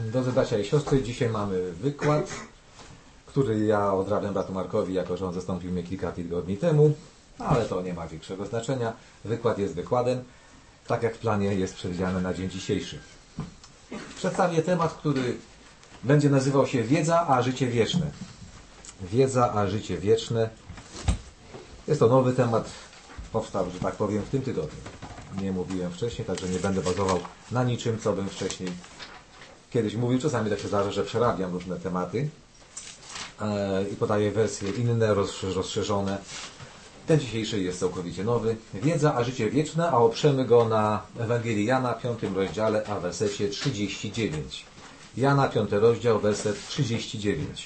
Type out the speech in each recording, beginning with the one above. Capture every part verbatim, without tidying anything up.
Drodzy bracia i siostry, dzisiaj mamy wykład, który ja odrabiam bratu Markowi, jako że on zastąpił mnie kilka tygodni temu, ale to nie ma większego znaczenia. Wykład jest wykładem, tak jak w planie jest przewidziane na dzień dzisiejszy. Przedstawię temat, który będzie nazywał się Wiedza a życie wieczne. Wiedza a życie wieczne. Jest to nowy temat, powstał, że tak powiem, w tym tygodniu. Nie mówiłem wcześniej, także nie będę bazował na niczym, co bym wcześniej kiedyś mówił. Czasami tak się zdarza, że przerabiam różne tematy e, i podaję wersje inne, rozszerzone. Ten dzisiejszy jest całkowicie nowy. Wiedza a życie wieczne, a oprzemy go na Ewangelii Jana, piątym rozdziale, a wersecie trzydzieści dziewięć. Jana, piąty rozdział, werset trzydzieści dziewięć.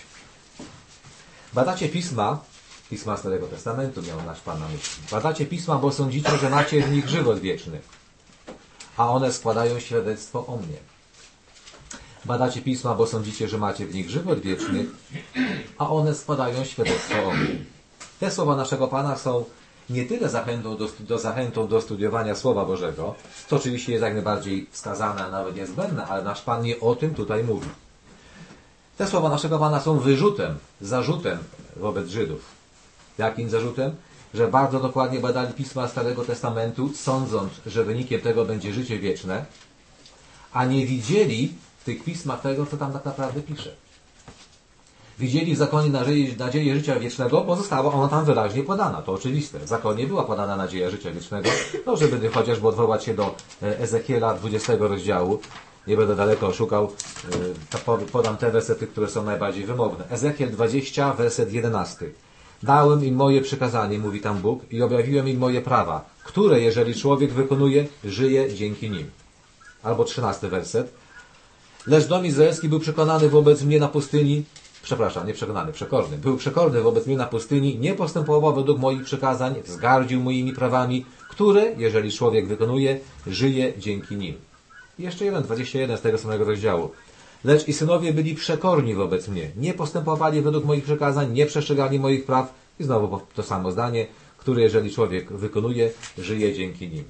Badacie Pisma, Pisma Starego Testamentu miał nasz Pan na myśli. Badacie Pisma, bo sądzicie, że macie w nich żywot wieczny, a one składają świadectwo o mnie. Badacie Pisma, bo sądzicie, że macie w nich żywot wieczny, a one składają świadectwo o mnie. Te słowa naszego Pana są nie tyle zachętą do, do, zachętą do studiowania Słowa Bożego, co oczywiście jest jak najbardziej wskazane, a nawet niezbędne, ale nasz Pan nie o tym tutaj mówi. Te słowa naszego Pana są wyrzutem, zarzutem wobec Żydów. Jakim zarzutem? Że bardzo dokładnie badali Pisma Starego Testamentu, sądząc, że wynikiem tego będzie życie wieczne, a nie widzieli w tych pismach tego, co tam tak naprawdę pisze. Widzieli w zakonie nadziei, nadzieję życia wiecznego, bo została ona tam wyraźnie podana. To oczywiste. W zakonie była podana nadzieja życia wiecznego. No, żeby chociażby odwołać się do Ezechiela dwudziestego rozdziału. Nie będę daleko szukał. Podam te wersety, które są najbardziej wymowne. Ezechiel dwadzieścia, werset jedenasty. Dałem im moje przykazanie, mówi tam Bóg, i objawiłem im moje prawa, które, jeżeli człowiek wykonuje, żyje dzięki nim. Albo trzynasty werset. Lecz dom izraelski był przekonany wobec mnie na pustyni, przepraszam, nie przekonany, przekorny, był przekorny wobec mnie na pustyni, nie postępował według moich przykazań, wzgardził moimi prawami, które, jeżeli człowiek wykonuje, żyje dzięki nim. I jeszcze jeden, dwadzieścia jeden z tego samego rozdziału. Lecz i synowie byli przekorni wobec mnie, nie postępowali według moich przykazań, nie przestrzegali moich praw, i znowu to samo zdanie, które, jeżeli człowiek wykonuje, żyje dzięki nim.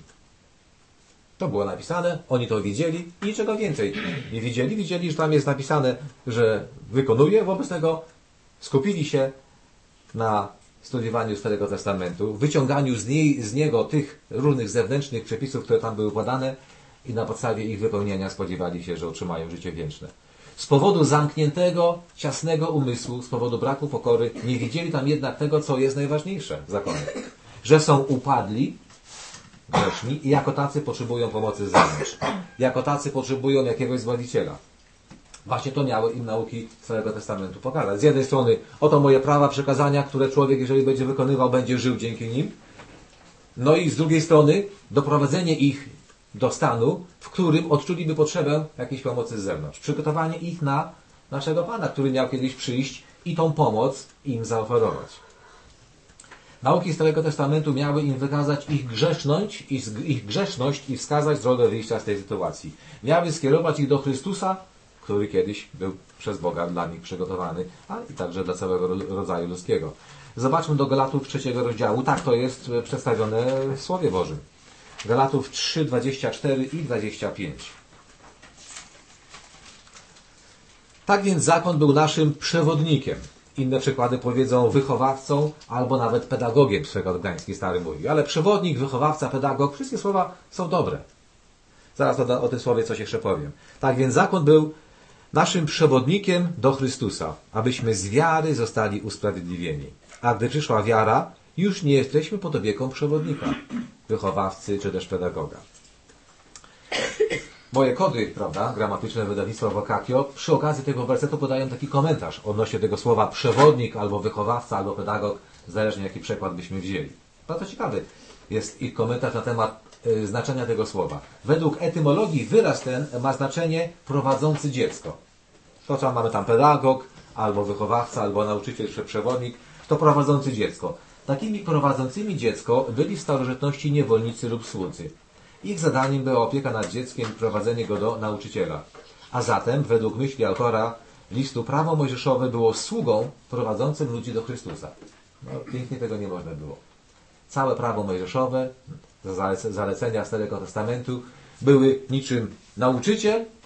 To było napisane, oni to widzieli i niczego więcej nie widzieli. Widzieli, że tam jest napisane, że wykonuje, wobec tego skupili się na studiowaniu Starego Testamentu, wyciąganiu z, niej, z niego tych różnych zewnętrznych przepisów, które tam były podane, i na podstawie ich wypełnienia spodziewali się, że otrzymają życie wieczne. Z powodu zamkniętego, ciasnego umysłu, z powodu braku pokory, nie widzieli tam jednak tego, co jest najważniejsze w zakonie. Że są upadli, grzeszni, i jako tacy potrzebują pomocy z zewnątrz. Jako tacy potrzebują jakiegoś Zbawiciela. Właśnie to miały im nauki Starego Testamentu pokazać. Z jednej strony, oto moje prawa, przekazania, które człowiek, jeżeli będzie wykonywał, będzie żył dzięki nim. No i z drugiej strony, doprowadzenie ich do stanu, w którym odczuliby potrzebę jakiejś pomocy z zewnątrz. Przygotowanie ich na naszego Pana, który miał kiedyś przyjść i tą pomoc im zaoferować. Nauki Starego Testamentu miały im wykazać ich grzeszność i, ich grzeszność i wskazać drogę wyjścia z tej sytuacji. Miały skierować ich do Chrystusa, który kiedyś był przez Boga dla nich przygotowany, a i także dla całego rodzaju ludzkiego. Zobaczmy do Galatów trzeciego rozdziału. Tak to jest przedstawione w Słowie Bożym. Galatów trzy, dwadzieścia cztery i dwadzieścia pięć. Tak więc zakon był naszym przewodnikiem. Inne przykłady powiedzą wychowawcą albo nawet pedagogiem, przykład Gdański Stary mówi. Ale przewodnik, wychowawca, pedagog, wszystkie słowa są dobre. Zaraz o, o tym słowie coś jeszcze powiem. Tak więc zakon był naszym przewodnikiem do Chrystusa, abyśmy z wiary zostali usprawiedliwieni. A gdy przyszła wiara, już nie jesteśmy pod opieką przewodnika, wychowawcy czy też pedagoga. Moje kody, prawda, gramatyczne wydawnictwa Vocatio, przy okazji tego wersetu podają taki komentarz odnośnie tego słowa przewodnik, albo wychowawca, albo pedagog, zależnie jaki przykład byśmy wzięli. Bardzo ciekawy jest ich komentarz na temat y, znaczenia tego słowa. Według etymologii wyraz ten ma znaczenie prowadzący dziecko. To, co mamy tam pedagog, albo wychowawca, albo nauczyciel czy przewodnik, to prowadzący dziecko. Takimi prowadzącymi dziecko byli w starożytności niewolnicy lub słudzy. Ich zadaniem była opieka nad dzieckiem i prowadzenie go do nauczyciela. A zatem, według myśli autora listu, prawo mojżeszowe było sługą prowadzącym ludzi do Chrystusa. No, pięknie tego nie można było. Całe prawo mojżeszowe, zalecenia Starego Testamentu, były niczym nauczyciel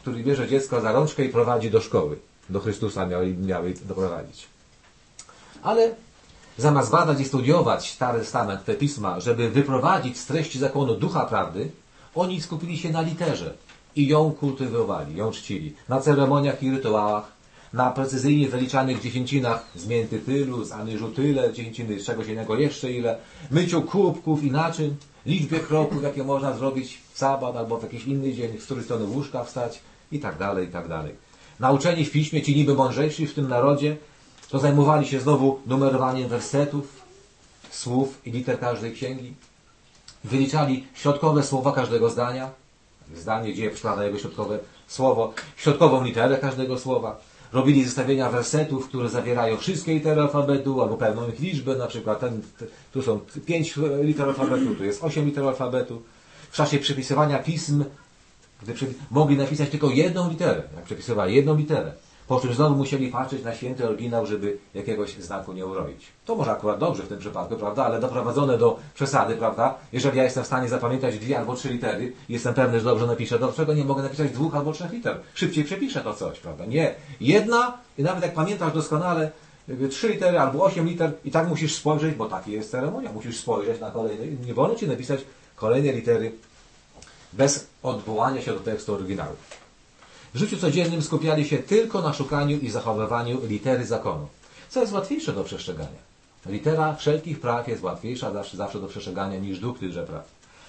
który bierze dziecko za rączkę i prowadzi do szkoły. Do Chrystusa miały, miały doprowadzić. Ale zamiast badać i studiować Stary Testament, te pisma, żeby wyprowadzić z treści zakonu ducha prawdy, oni skupili się na literze i ją kultywowali, ją czcili. Na ceremoniach i rytuałach, na precyzyjnie zaliczanych dziesięcinach z mięty tylu, z anyżu tyle, dziesięciny z czegoś innego jeszcze ile, myciu kubków i naczyń, liczbie kroków, jakie można zrobić w sabat albo w jakiś inny dzień, z której strony łóżka wstać i tak dalej, i tak dalej. Nauczeni w piśmie, ci niby mądrzejsi w tym narodzie, to zajmowali się znowu numerowaniem wersetów, słów i liter każdej księgi. Wyliczali środkowe słowa każdego zdania. Zdanie, dzieje przykłada jego środkowe słowo, środkową literę każdego słowa. Robili zestawienia wersetów, które zawierają wszystkie litery alfabetu, albo pewną ich liczbę, na przykład ten, tu są pięć liter alfabetu, tu jest osiem liter alfabetu. W czasie przepisywania pism, gdy mogli napisać tylko jedną literę, jak przepisywali jedną literę, po czym znowu musieli patrzeć na święty oryginał, żeby jakiegoś znaku nie uroić. To może akurat dobrze w tym przypadku, prawda, ale doprowadzone do przesady, prawda, jeżeli ja jestem w stanie zapamiętać dwie albo trzy litery, jestem pewny, że dobrze napiszę, dlaczego nie mogę napisać dwóch albo trzech liter? Szybciej przepiszę to coś, prawda? Nie. Jedna, i nawet jak pamiętasz doskonale, trzy litery albo osiem liter, i tak musisz spojrzeć, bo taki jest ceremonia, musisz spojrzeć na kolejne, nie wolno ci napisać kolejne litery bez odwołania się do tekstu oryginału. W życiu codziennym skupiali się tylko na szukaniu i zachowywaniu litery zakonu, co jest łatwiejsze do przestrzegania. Litera wszelkich praw jest łatwiejsza zawsze, zawsze do przestrzegania niż duch tychże praw.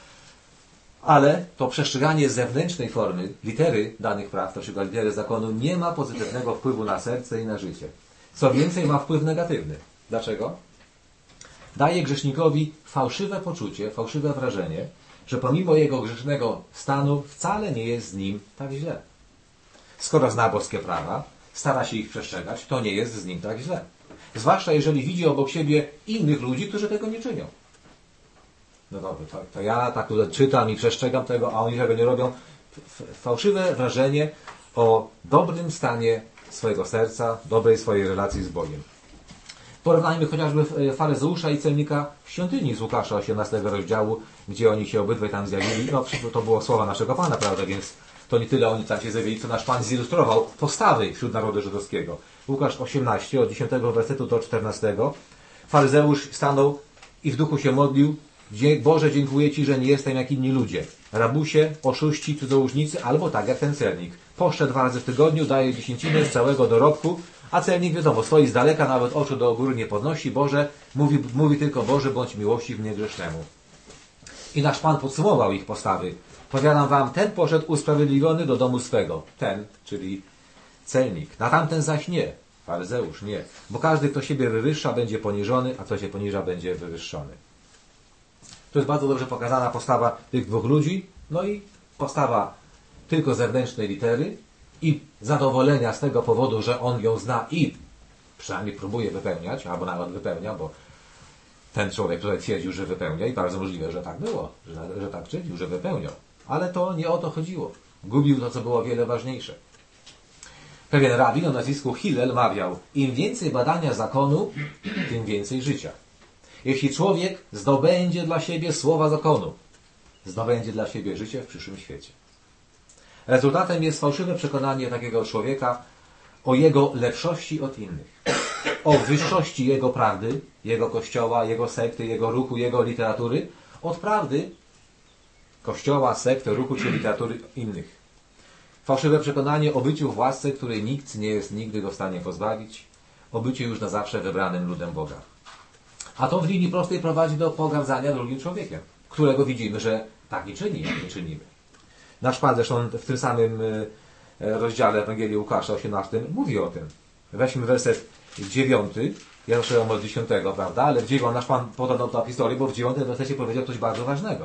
Ale to przestrzeganie zewnętrznej formy litery danych praw, to przykład litery zakonu, nie ma pozytywnego wpływu na serce i na życie. Co więcej, ma wpływ negatywny. Dlaczego? Daje grzesznikowi fałszywe poczucie, fałszywe wrażenie, że pomimo jego grzesznego stanu wcale nie jest z nim tak źle. Skoro zna boskie prawa, stara się ich przestrzegać, to nie jest z nim tak źle. Zwłaszcza jeżeli widzi obok siebie innych ludzi, którzy tego nie czynią. No dobrze, to, to ja tak tutaj czytam i przestrzegam tego, a oni tego nie robią. Fałszywe wrażenie o dobrym stanie swojego serca, dobrej swojej relacji z Bogiem. Porównajmy chociażby faryzeusza i celnika w świątyni z Łukasza osiemnastego rozdziału, gdzie oni się obydwaj tam zjawili. No, to było słowa naszego Pana, prawda, więc to nie tyle oni tam się zjawili, co nasz Pan zilustrował postawy wśród narodu żydowskiego. Łukasz osiemnaście, od dziesiątego wersetu do czternastego. Faryzeusz stanął i w duchu się modlił: Boże, dziękuję Ci, że nie jestem jak inni ludzie. Rabusie, oszuści, cudzołóżnicy, albo tak jak ten celnik. Poszczę dwa razy w tygodniu, daje dziesięcinę z całego dorobku, a celnik, wiadomo, stoi z daleka, nawet oczu do góry nie podnosi. Boże, mówi, mówi tylko: Boże, bądź miłościw mnie grzesznemu. I nasz Pan podsumował ich postawy. Powiadam wam, ten poszedł usprawiedliwiony do domu swego. Ten, czyli celnik. Na tamten zaś nie. Faryzeusz nie. Bo każdy, kto siebie wywyższa, będzie poniżony, a kto się poniża, będzie wywyższony. To jest bardzo dobrze pokazana postawa tych dwóch ludzi. No i postawa tylko zewnętrznej litery i zadowolenia z tego powodu, że on ją zna i przynajmniej próbuje wypełniać, albo nawet wypełnia, bo ten człowiek tutaj twierdził, że wypełnia i bardzo możliwe, że tak było, że, że tak czynił, że wypełniał. Ale to nie o to chodziło. Gubił to, co było o wiele ważniejsze. Pewien rabin o nazwisku Hillel mawiał: im więcej badania zakonu, tym więcej życia. Jeśli człowiek zdobędzie dla siebie słowa zakonu, zdobędzie dla siebie życie w przyszłym świecie. Rezultatem jest fałszywe przekonanie takiego człowieka o jego lepszości od innych, o wyższości jego prawdy, jego kościoła, jego sekty, jego ruchu, jego literatury, od prawdy kościoła, sekty, ruchu czy literatury innych. Fałszywe przekonanie o byciu w łasce, której nikt nie jest nigdy go w stanie pozbawić, o byciu już na zawsze wybranym ludem Boga. A to w linii prostej prowadzi do pogardzania drugim człowiekiem, którego widzimy, że tak nie czyni, jak nie czynimy. Nasz Pan zresztą w tym samym rozdziale Ewangelii Łukasza osiemnastym mówi o tym. Weźmy werset dziewiąty. Ja zacząłem od dziesiątego, prawda? Ale w dziewiątym nasz Pan podał tę historię, bo w dziewiątym wersecie powiedział coś bardzo ważnego.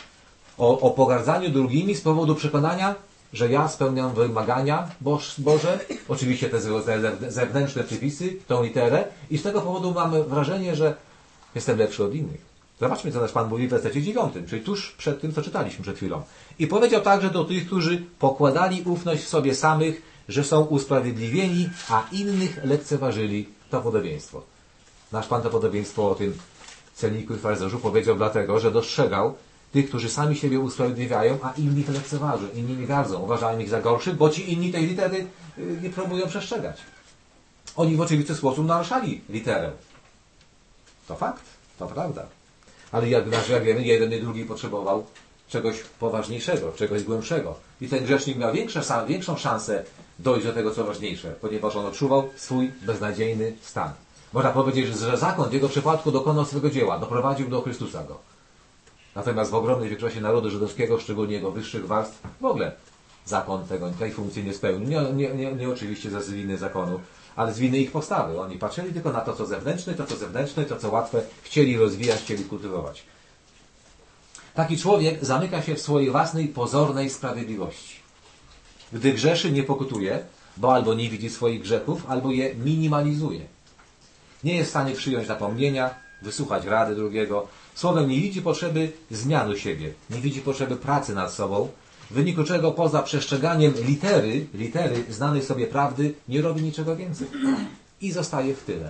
O, o pogardzaniu drugimi z powodu przekonania, że ja spełniam wymagania Boż, Boże, oczywiście te zewnętrzne przepisy, tą literę, i z tego powodu mamy wrażenie, że jestem lepszy od innych. Zobaczmy, co nasz Pan mówi w wersecie dziewiątym, czyli tuż przed tym, co czytaliśmy przed chwilą. I powiedział także do tych, którzy pokładali ufność w sobie samych, że są usprawiedliwieni, a innych lekceważyli. To podobieństwo. Nasz Pan to podobieństwo o tym celniku i faryzeuszu powiedział dlatego, że dostrzegał Tych, którzy sami siebie usprawiedliwiają, a inni to lekceważą, inni nie gardzą, uważają ich za gorszych, bo ci inni tej litery nie próbują przestrzegać. Oni w oczywisty sposób naruszali literę. To fakt, to prawda. Ale jak, jak wiemy, jeden i drugi potrzebował czegoś poważniejszego, czegoś głębszego. I ten grzesznik miał większe, większą szansę dojść do tego, co ważniejsze, ponieważ on odczuwał swój beznadziejny stan. Można powiedzieć, że zakon w jego przypadku dokonał swego dzieła, doprowadził do Chrystusa go. Natomiast w ogromnej większości narodu żydowskiego, szczególnie jego wyższych warstw, w ogóle zakon tego, tej funkcji nie spełnił. Nie, nie, nie, nie oczywiście ze winy zakonu, ale z winy ich postawy. Oni patrzyli tylko na to, co zewnętrzne, to, co zewnętrzne, to, co łatwe, chcieli rozwijać, chcieli kultywować. Taki człowiek zamyka się w swojej własnej pozornej sprawiedliwości. Gdy grzeszy, nie pokutuje, bo albo nie widzi swoich grzechów, albo je minimalizuje. Nie jest w stanie przyjąć napomnienia, wysłuchać rady drugiego. Słowem, nie widzi potrzeby zmiany siebie, nie widzi potrzeby pracy nad sobą, w wyniku czego poza przestrzeganiem litery, litery znanej sobie prawdy, nie robi niczego więcej. I zostaje w tyle.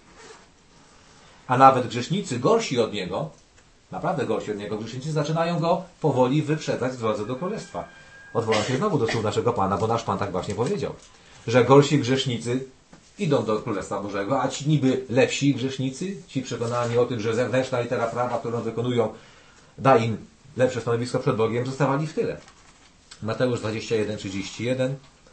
A nawet grzesznicy gorsi od niego, naprawdę gorsi od niego, grzesznicy zaczynają go powoli wyprzedzać w drodze do Królestwa. Odwołam się znowu do słów naszego Pana, bo nasz Pan tak właśnie powiedział, że gorsi grzesznicy idą do Królestwa Bożego, a ci niby lepsi grzesznicy, ci przekonani o tym, że zewnętrzna litera prawa, którą wykonują, da im lepsze stanowisko przed Bogiem, zostawali w tyle. Mateusz dwadzieścia jeden, trzydzieści jeden.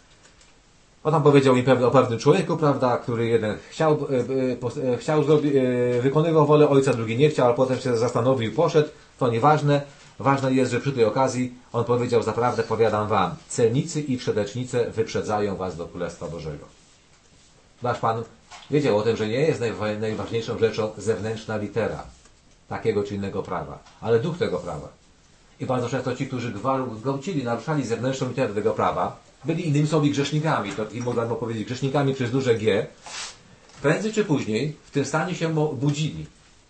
On tam powiedział im o pewnym człowieku, prawda, który jeden chciał, e, e, chciał zrobić, e, wykonywał wolę ojca, drugi nie chciał, ale potem się zastanowił i poszedł. To nieważne. Ważne jest, że przy tej okazji on powiedział: zaprawdę powiadam wam, celnicy i przedecznice wyprzedzają was do Królestwa Bożego. Nasz Pan wiedział o tym, że nie jest najważniejszą rzeczą zewnętrzna litera takiego czy innego prawa, ale duch tego prawa. I bardzo często ci, którzy gwałcili, naruszali zewnętrzną literę tego prawa, byli innymi słowy grzesznikami, to można by powiedzieć grzesznikami przez duże G, prędzej czy później w tym stanie się budzili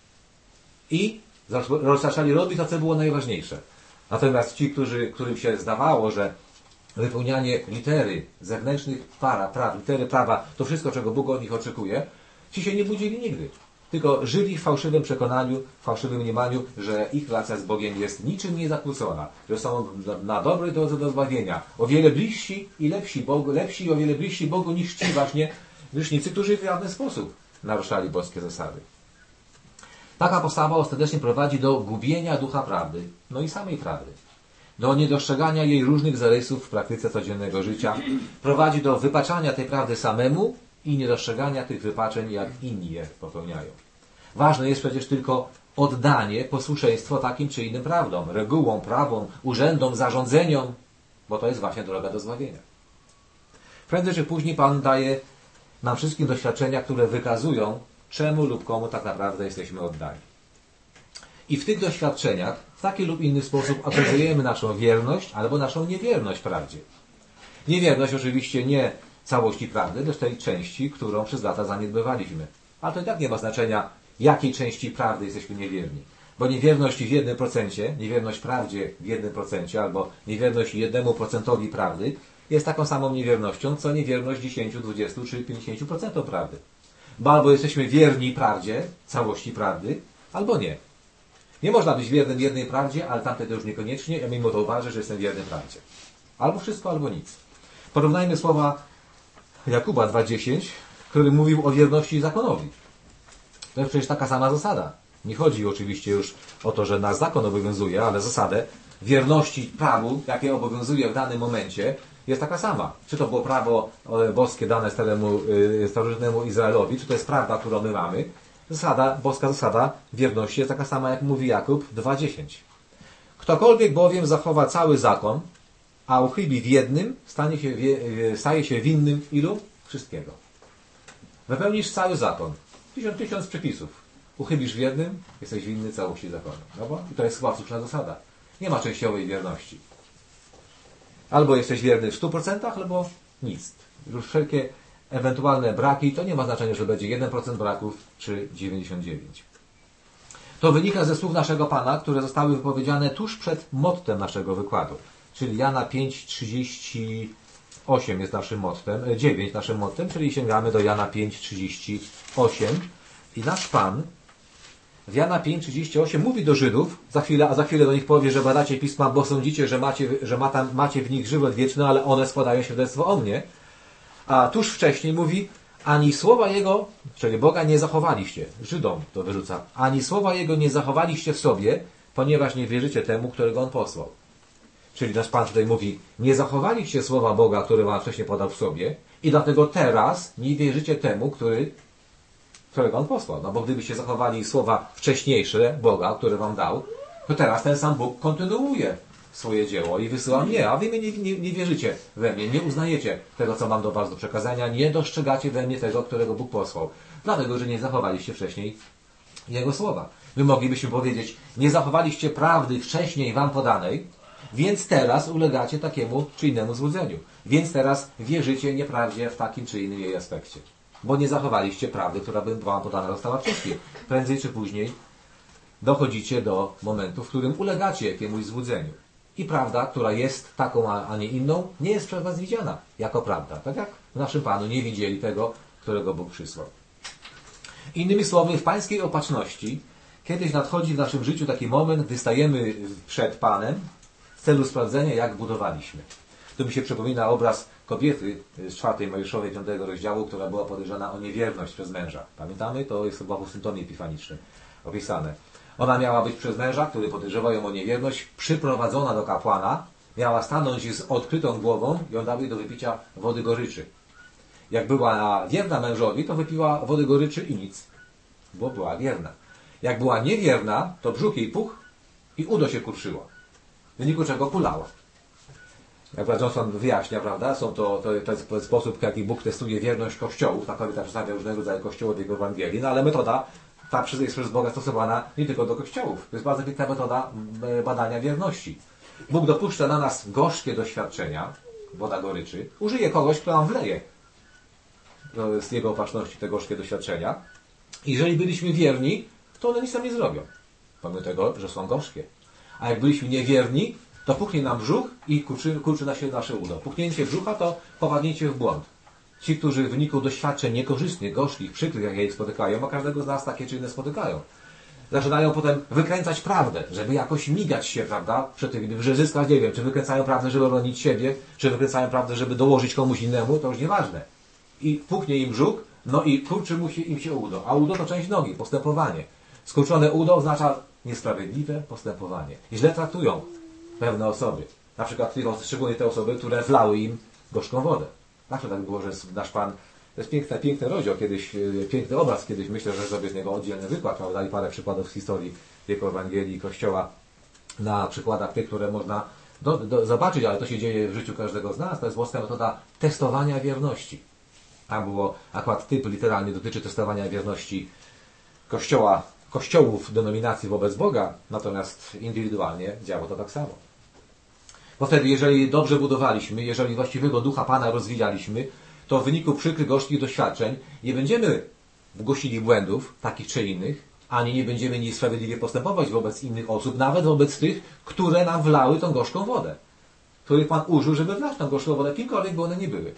i zaczęli robić to, co było najważniejsze. Natomiast ci, którzy, którym się zdawało, że wypełnianie litery zewnętrznych para, praw, litery prawa, to wszystko, czego Bóg od nich oczekuje, ci się nie budzili nigdy. Tylko żyli w fałszywym przekonaniu, w fałszywym mniemaniu, że ich relacja z Bogiem jest niczym niezakłócona, że są na dobrej drodze do zbawienia, o wiele bliżsi i lepsi Bogu, lepsi i o wiele bliżsi Bogu niż ci właśnie grzesznicy, którzy w żaden sposób naruszali boskie zasady. Taka postawa ostatecznie prowadzi do gubienia ducha prawdy, no i samej prawdy, do niedostrzegania jej różnych zarysów w praktyce codziennego życia, prowadzi do wypaczania tej prawdy samemu i niedostrzegania tych wypaczeń, jak inni je popełniają. Ważne jest przecież tylko oddanie, posłuszeństwo takim czy innym prawdom, regułom, prawom, urzędom, zarządzeniom, bo to jest właśnie droga do zbawienia. Prędzej czy później Pan daje nam wszystkim doświadczenia, które wykazują, czemu lub komu tak naprawdę jesteśmy oddani. I w tych doświadczeniach w taki lub inny sposób okazujemy naszą wierność albo naszą niewierność prawdzie. Niewierność oczywiście nie całości prawdy, lecz tej części, którą przez lata zaniedbywaliśmy. Ale to i tak nie ma znaczenia, jakiej części prawdy jesteśmy niewierni. Bo niewierność w jednym procencie, niewierność prawdzie w jednym procencie, albo niewierność jednemu procentowi prawdy jest taką samą niewiernością, co niewierność dziesięć, dwadzieścia czy pięćdziesiąt procent prawdy. Bo albo jesteśmy wierni prawdzie, całości prawdy, albo nie. Nie można być wiernym jednej prawdzie, ale tamte to już niekoniecznie, ja mimo to uważam, że jestem wierny prawdzie. Albo wszystko, albo nic. Porównajmy słowa Jakuba dwa dziesięć, który mówił o wierności zakonowi. To jest przecież taka sama zasada. Nie chodzi oczywiście już o to, że nasz zakon obowiązuje, ale zasadę wierności prawu, jakie obowiązuje w danym momencie, jest taka sama. Czy to było prawo boskie dane staremu, starożytnemu Izraelowi, czy to jest prawda, którą my mamy. Zasada, boska zasada wierności jest taka sama, jak mówi Jakub dwa dziesięć. Ktokolwiek bowiem zachowa cały zakon, a uchybi w jednym, stanie się, staje się winnym ilu? Wszystkiego. Wypełnisz cały zakon. Tysiąc, tysiąc przepisów. Uchybisz w jednym, jesteś winny całości zakonu. No bo i to jest chyba słuszna zasada. Nie ma częściowej wierności. Albo jesteś wierny w stu procentach, albo nic. Już wszelkie ewentualne braki, to nie ma znaczenia, że będzie jeden procent braków, czy dziewięćdziesiąt dziewięć procent. To wynika ze słów naszego Pana, które zostały wypowiedziane tuż przed mottem naszego wykładu. Czyli Jana pięć, trzydzieści osiem jest naszym mottem, dziewięć naszym mottem, czyli sięgamy do Jana pięć, trzydzieści osiem. I nasz Pan w Jana pięć trzydzieści osiem mówi do Żydów, za chwilę, a za chwilę do nich powie, że badacie pisma, bo sądzicie, że macie, że ma tam, macie w nich żywot wieczny, ale one składają świadectwo o mnie. A tuż wcześniej mówi, ani słowa Jego, czyli Boga, nie zachowaliście. Żydom to wyrzuca. Ani słowa Jego nie zachowaliście w sobie, ponieważ nie wierzycie temu, którego On posłał. Czyli nasz Pan tutaj mówi, nie zachowaliście słowa Boga, które Wam wcześniej podał w sobie i dlatego teraz nie wierzycie temu, który, którego On posłał. No bo gdybyście zachowali słowa wcześniejsze Boga, które Wam dał, to teraz ten sam Bóg kontynuuje swoje dzieło i wysyła mnie, a Wy mnie nie, nie, nie wierzycie we mnie, nie uznajecie tego, co mam do Was do przekazania, nie dostrzegacie we mnie tego, którego Bóg posłał. Dlatego, że nie zachowaliście wcześniej Jego słowa. My moglibyśmy powiedzieć, nie zachowaliście prawdy wcześniej Wam podanej, więc teraz ulegacie takiemu czy innemu złudzeniu. Więc teraz wierzycie nieprawdzie w takim czy innym jej aspekcie. Bo nie zachowaliście prawdy, która by Wam podana została wcześniej. Prędzej czy później dochodzicie do momentu, w którym ulegacie jakiemuś złudzeniu. I prawda, która jest taką, a nie inną, nie jest przez Was widziana jako prawda. Tak jak w naszym Panu nie widzieli tego, którego Bóg przysłał. Innymi słowy, w Pańskiej opatrzności kiedyś nadchodzi w naszym życiu taki moment, gdy stajemy przed Panem w celu sprawdzenia, jak budowaliśmy. Tu mi się przypomina obraz kobiety z czwartej Mojżeszowej, piątego rozdziału, która była podejrzana o niewierność przez męża. Pamiętamy? To jest chyba w ósmym tomie epifanicznym opisane. Ona miała być przez męża, który podejrzewał ją o niewierność, przyprowadzona do kapłana, miała stanąć z odkrytą głową i on dał jej do wypicia wody goryczy. Jak była wierna mężowi, to wypiła wody goryczy i nic, bo była wierna. Jak była niewierna, to brzuch jej puchł i udo się kurszyło. W wyniku czego kulała. Jak Brad Johnson wyjaśnia, prawda, są to, to, to jest sposób, w jaki Bóg testuje wierność kościołów. Ta kobieta przedstawia różnego rodzaju kościoły w jego Ewangelii, no ale metoda ta jest przez Boga stosowana nie tylko do kościołów. To jest bardzo piękna metoda badania wierności. Bóg dopuszcza na nas gorzkie doświadczenia, woda goryczy, użyje kogoś, kto nam wleje z jego opatrzności te gorzkie doświadczenia. Jeżeli byliśmy wierni, to one nic nam nie zrobią, pomimo tego, że są gorzkie. A jak byliśmy niewierni, to puchnie nam brzuch i kurczy, kurczy na się nasze udo. Puchnięcie brzucha to popadnięcie w błąd. Ci, którzy w wyniku doświadczeń niekorzystnych, gorzkich, przykrych, jak je spotykają, a każdego z nas takie czy inne spotykają, zaczynają potem wykręcać prawdę, żeby jakoś migać się, prawda, przed tym, że zyskać, nie wiem, czy wykręcają prawdę, żeby bronić siebie, czy wykręcają prawdę, żeby dołożyć komuś innemu, to już nieważne. I puchnie im brzuch, no i kurczy mu się, im się udo. A udo to część nogi, postępowanie. Skurczone udo oznacza niesprawiedliwe postępowanie. I źle traktują pewne osoby. Na przykład szczególnie te osoby, które wlały im gorzką wodę. Zawsze tak było, że nasz Pan, to jest piękny, piękny rozdział, kiedyś, piękny obraz, kiedyś myślę, że zrobię z niego oddzielny wykład, prawda, i parę przykładów z historii jego Ewangelii i Kościoła na przykładach tych, które można do, do, zobaczyć, ale to się dzieje w życiu każdego z nas. To jest włoska metoda testowania wierności. Tam było, akurat typ literalnie dotyczy testowania wierności Kościoła, kościołów denominacji wobec Boga, natomiast indywidualnie działo to tak samo. Bo wtedy, jeżeli dobrze budowaliśmy, jeżeli właściwego ducha Pana rozwijaliśmy, to w wyniku przykrych, gorzkich doświadczeń nie będziemy głosili błędów, takich czy innych, ani nie będziemy niesprawiedliwie postępować wobec innych osób, nawet wobec tych, które nam wlały tą gorzką wodę. Których Pan użył, żeby wlać tą gorzką wodę, kimkolwiek by one nie były.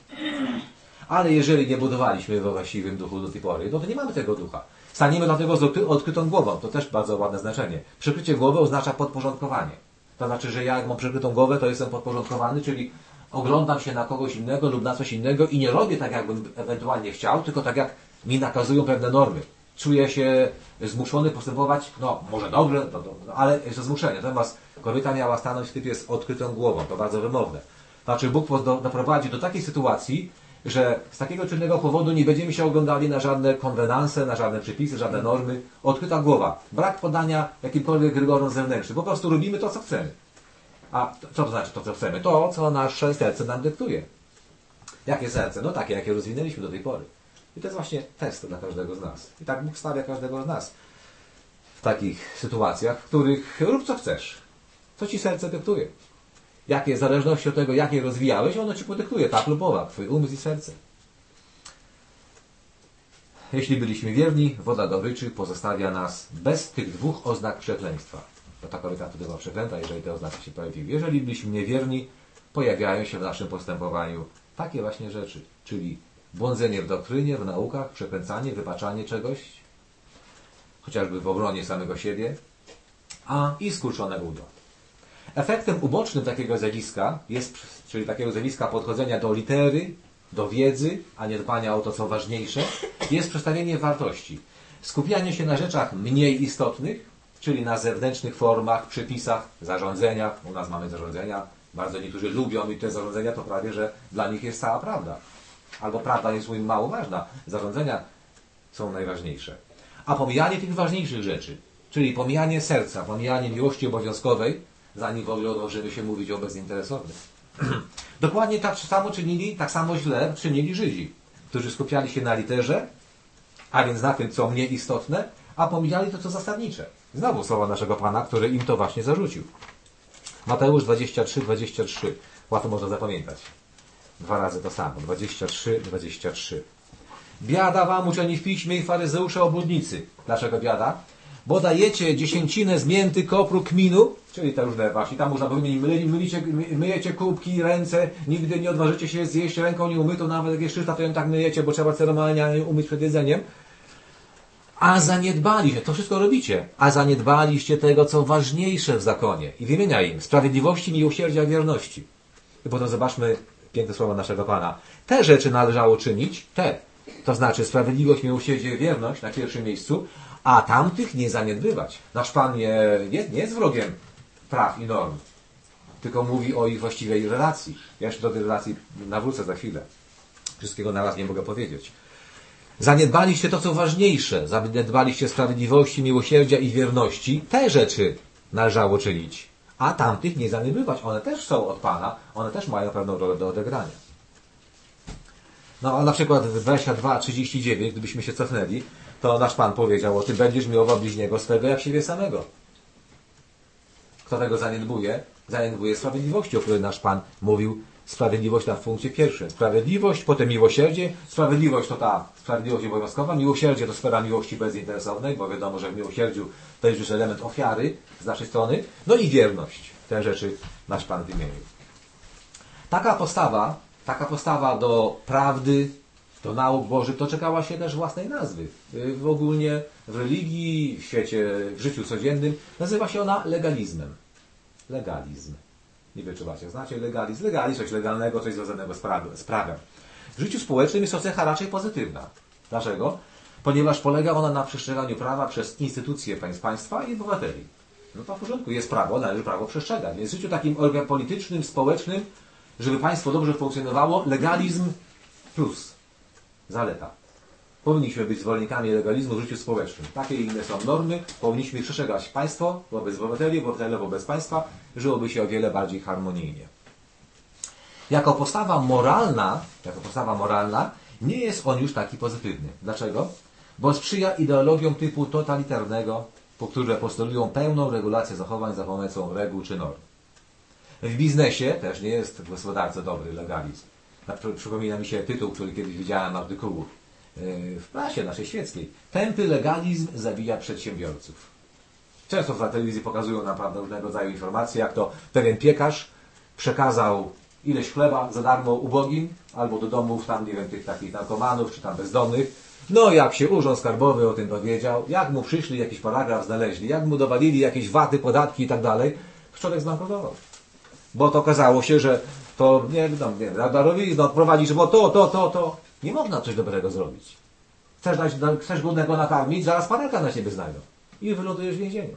Ale jeżeli nie budowaliśmy we właściwym duchu do tej pory, to, to nie mamy tego ducha. Staniemy dlatego z odkrytą głową. To też bardzo ładne znaczenie. Przykrycie głowy oznacza podporządkowanie. To znaczy, że ja jak mam przykrytą głowę, to jestem podporządkowany, czyli oglądam się na kogoś innego lub na coś innego i nie robię tak, jakbym ewentualnie chciał, tylko tak, jak mi nakazują pewne normy. Czuję się zmuszony postępować, no może dobrze, no, no, ale jest to zmuszenie. Natomiast kobieta miała stanąć w typie z odkrytą głową. To bardzo wymowne. To znaczy, Bóg doprowadzi do takiej sytuacji, że z takiego czy innego powodu nie będziemy się oglądali na żadne konwenanse, na żadne przepisy, żadne normy. Odkryta głowa. Brak podania jakimkolwiek rygorom zewnętrznym. Po prostu robimy to, co chcemy. A co to znaczy to, co chcemy? To, co nasze serce nam dyktuje. Jakie serce? No takie, jakie rozwinęliśmy do tej pory. I to jest właśnie test dla każdego z nas. I tak Bóg stawia każdego z nas w takich sytuacjach, w których rób co chcesz. Co ci serce dyktuje. Jakie, w zależności od tego, jak je rozwijałeś, ono ci podyktuje, tak lub owak, twój umysł i serce. Jeśli byliśmy wierni, woda goryczy pozostawia nas bez tych dwóch oznak przekleństwa. To ta kobieta wtedy była przeklęta, jeżeli te oznaki się pojawiły. Jeżeli byliśmy niewierni, pojawiają się w naszym postępowaniu takie właśnie rzeczy, czyli błądzenie w doktrynie, w naukach, przekręcanie, wypaczanie czegoś. chociażby w obronie samego siebie, a i skurczonego udo. Efektem ubocznym takiego zjawiska jest, czyli takiego zjawiska podchodzenia do litery, do wiedzy, a nie dbania o to, co ważniejsze, jest przestawienie wartości. Skupianie się na rzeczach mniej istotnych, czyli na zewnętrznych formach, przepisach, zarządzeniach. U nas mamy zarządzenia. Bardzo niektórzy lubią i te zarządzenia to prawie, że dla nich jest cała prawda. Albo prawda jest im mało ważna. Zarządzenia są najważniejsze. A pomijanie tych ważniejszych rzeczy, czyli pomijanie serca, pomijanie miłości obowiązkowej, zanim w ogóle możemy się mówić o bezinteresownych. Dokładnie tak samo czynili, tak samo źle czynili Żydzi, którzy skupiali się na literze, a więc na tym, co mniej istotne, a pomijali to, co zasadnicze. Znowu słowa naszego Pana, który im to właśnie zarzucił. Mateusz dwadzieścia trzy, dwadzieścia trzy. Łatwo można zapamiętać. Dwa razy to samo. dwadzieścia trzy, dwadzieścia trzy. Biada wam, uczeni w piśmie i faryzeusze obłudnicy. Dlaczego biada? Bo dajecie dziesięcinę z mięty, kopru, kminu, czyli te różne właśnie, tam można powiedzieć, myli, mylicie, myjecie kubki, ręce, nigdy nie odważycie się zjeść ręką nieumytą, nawet jak jest czysta, to ją tak myjecie, bo trzeba ceremonialnie umyć przed jedzeniem. A zaniedbaliście, to wszystko robicie, a zaniedbaliście tego, co ważniejsze w zakonie. I wymienia im sprawiedliwości, miłosierdzia, wierności. I potem zobaczmy piękne słowa naszego Pana. Te rzeczy należało czynić, te, to znaczy sprawiedliwość, miłosierdzie, wierność na pierwszym miejscu, a tamtych nie zaniedbywać. Nasz Pan nie, nie, nie jest wrogiem praw i norm, tylko mówi o ich właściwej relacji. Ja jeszcze do tej relacji nawrócę za chwilę. Wszystkiego na raz nie mogę powiedzieć. Zaniedbaliście to, co ważniejsze. Zaniedbaliście sprawiedliwości, miłosierdzia i wierności. Te rzeczy należało czynić, a tamtych nie zaniedbywać. One też są od Pana, one też mają pewną rolę do odegrania. No a na przykład w dwadzieścia dwa, trzydzieści dziewięć, gdybyśmy się cofnęli, to nasz Pan powiedział o tym, będziesz miłował bliźniego swego jak siebie samego. Kto tego zaniedbuje? Zaniedbuje sprawiedliwości, o której nasz Pan mówił. Sprawiedliwość na w punkcie pierwszym. Sprawiedliwość, potem miłosierdzie. Sprawiedliwość to ta sprawiedliwość obowiązkowa. Miłosierdzie to sfera miłości bezinteresownej, bo wiadomo, że w miłosierdziu to jest już element ofiary z naszej strony. No i wierność. Te rzeczy nasz Pan wymienił. Taka postawa, taka postawa do prawdy, do nauk Bożych, to czekała się też własnej nazwy. W ogólnie w religii, w świecie, w życiu codziennym nazywa się ona legalizmem. Legalizm. Nie wiem, czy macie. Znacie legalizm? Legalizm, coś legalnego, coś związanego z prawem. z prawem. W życiu społecznym jest to cecha raczej pozytywna. Dlaczego? Ponieważ polega ona na przestrzeganiu prawa przez instytucje państw, państwa i obywateli. No to w porządku, jest prawo, należy prawo przestrzegać. Więc w życiu takim politycznym, społecznym, żeby państwo dobrze funkcjonowało, legalizm plus. Zaleta. Powinniśmy być zwolennikami legalizmu w życiu społecznym. Takie i inne są normy. Powinniśmy przestrzegać państwo wobec obywateli, obywatele wobec państwa. Żyłoby się o wiele bardziej harmonijnie. Jako postawa moralna, jako postawa moralna nie jest on już taki pozytywny. Dlaczego? Bo sprzyja ideologiom typu totalitarnego, po które postulują pełną regulację zachowań za pomocą reguł czy norm. W biznesie też nie jest w gospodarce dobry legalizm. Przypomina mi się tytuł, który kiedyś widziałem artykułu w prasie naszej świeckiej. Tępy legalizm zabija przedsiębiorców. Często w telewizji pokazują naprawdę różnego rodzaju informacje, jak to pewien piekarz przekazał ileś chleba za darmo ubogim, albo do domów tam, nie wiem, tych takich narkomanów, czy tam bezdomnych. No jak się Urząd Skarbowy o tym dowiedział, jak mu przyszli, jakiś paragraf znaleźli, jak mu dowalili jakieś waty, podatki i tak dalej, człowiek zbankrutował. Bo to okazało się, że to, nie wiem, nie, darowizno odprowadzić, bo to, to, to, to. Nie można coś dobrego zrobić. Chcesz, dać, chcesz głodnego nakarmić, zaraz panelka na ciebie znajdą. I wylądujesz w więzieniu.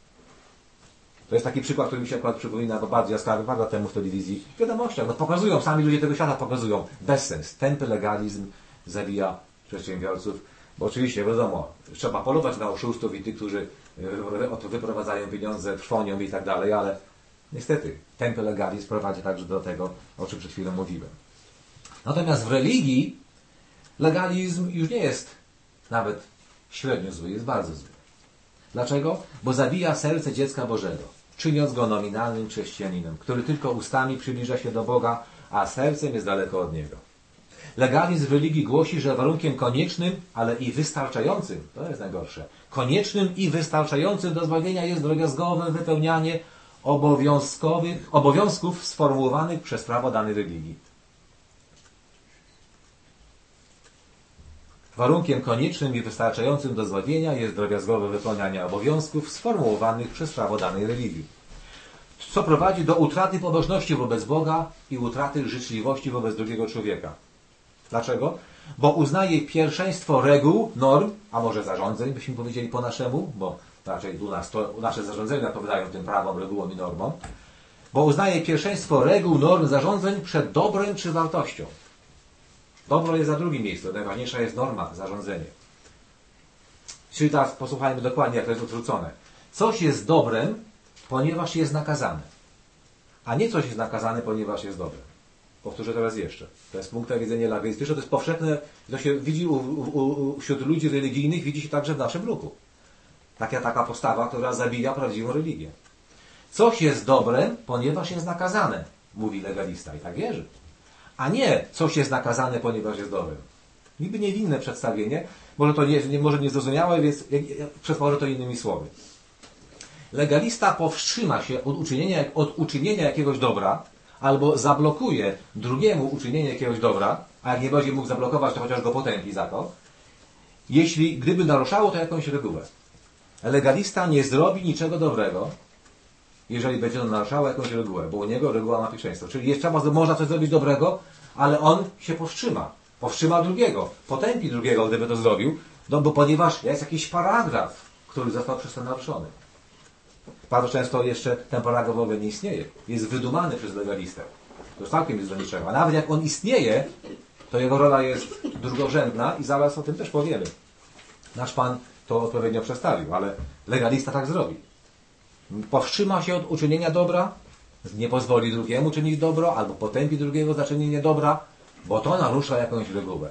To jest taki przykład, który mi się akurat przypomina, bo bardzo jaskrawy, parę lat temu w telewizji. W wiadomościach, no pokazują, sami ludzie tego świata pokazują. Bezsens. Tępy legalizm zabija przedsiębiorców. Bo oczywiście, wiadomo, trzeba polować na oszustów i tych, którzy wyprowadzają pieniądze, trwonią i tak dalej, ale niestety tępy legalizm prowadzi także do tego, o czym przed chwilą mówiłem. Natomiast w religii legalizm już nie jest nawet średnio zły, jest bardzo zły. Dlaczego? Bo zabija serce dziecka Bożego, czyniąc go nominalnym chrześcijaninem, który tylko ustami przybliża się do Boga, a sercem jest daleko od Niego. Legalizm w religii głosi, że warunkiem koniecznym, ale i wystarczającym, to jest najgorsze, koniecznym i wystarczającym do zbawienia jest drobiazgowe wypełnianie obowiązkowych, obowiązków sformułowanych przez prawo danej religii. Warunkiem koniecznym i wystarczającym do zbawienia jest drobiazgowe wypełnianie obowiązków sformułowanych przez prawo danej religii, co prowadzi do utraty pobożności wobec Boga i utraty życzliwości wobec drugiego człowieka. Dlaczego? Bo uznaje pierwszeństwo reguł, norm, a może zarządzeń, byśmy powiedzieli po naszemu, bo raczej u nas to, nasze zarządzenia odpowiadają tym prawom, regułom i normom, bo uznaje pierwszeństwo reguł, norm, zarządzeń przed dobrem czy wartością. Dobro jest za drugim miejscu, najważniejsza jest norma, zarządzenie. Czyli teraz posłuchajmy dokładnie, jak to jest odwrócone. Coś jest dobrem, ponieważ jest nakazane, a nie coś jest nakazane, ponieważ jest dobre. Powtórzę teraz jeszcze. To jest z punktu widzenia legalistycznego, to jest powszechne, to się widzi u, u, u, wśród ludzi religijnych, widzi się także w naszym ruchu. Taka, taka postawa, która zabija prawdziwą religię. Coś jest dobrem, ponieważ jest nakazane, mówi legalista i tak wierzy. A nie coś jest nakazane, ponieważ jest dobrem. Niby niewinne przedstawienie, może to nie, nie, może niezrozumiałe, więc przetworzę to innymi słowy. Legalista powstrzyma się od uczynienia, od uczynienia jakiegoś dobra, albo zablokuje drugiemu uczynienie jakiegoś dobra, a jak nie będzie mógł zablokować, to chociaż go potępi za to, jeśli gdyby naruszało to jakąś regułę. Legalista nie zrobi niczego dobrego, jeżeli będzie to naruszało jakąś regułę, bo u niego reguła ma pierwszeństwo. Czyli jest, trzeba, można coś zrobić dobrego, ale on się powstrzyma. Powstrzyma drugiego. Potępi drugiego, gdyby to zrobił, no bo ponieważ jest jakiś paragraf, który został przez to naruszony. Bardzo często jeszcze ten paragraf w ogóle nie istnieje. Jest wydumany przez legalistę. To już całkiem jest do niczego. A nawet jak on istnieje, to jego rola jest drugorzędna i zaraz o tym też powiemy. Nasz Pan to odpowiednio przedstawił, ale legalista tak zrobi. Powstrzyma się od uczynienia dobra, nie pozwoli drugiemu czynić dobro, albo potępi drugiego za czynienie dobra, bo to narusza jakąś regułę.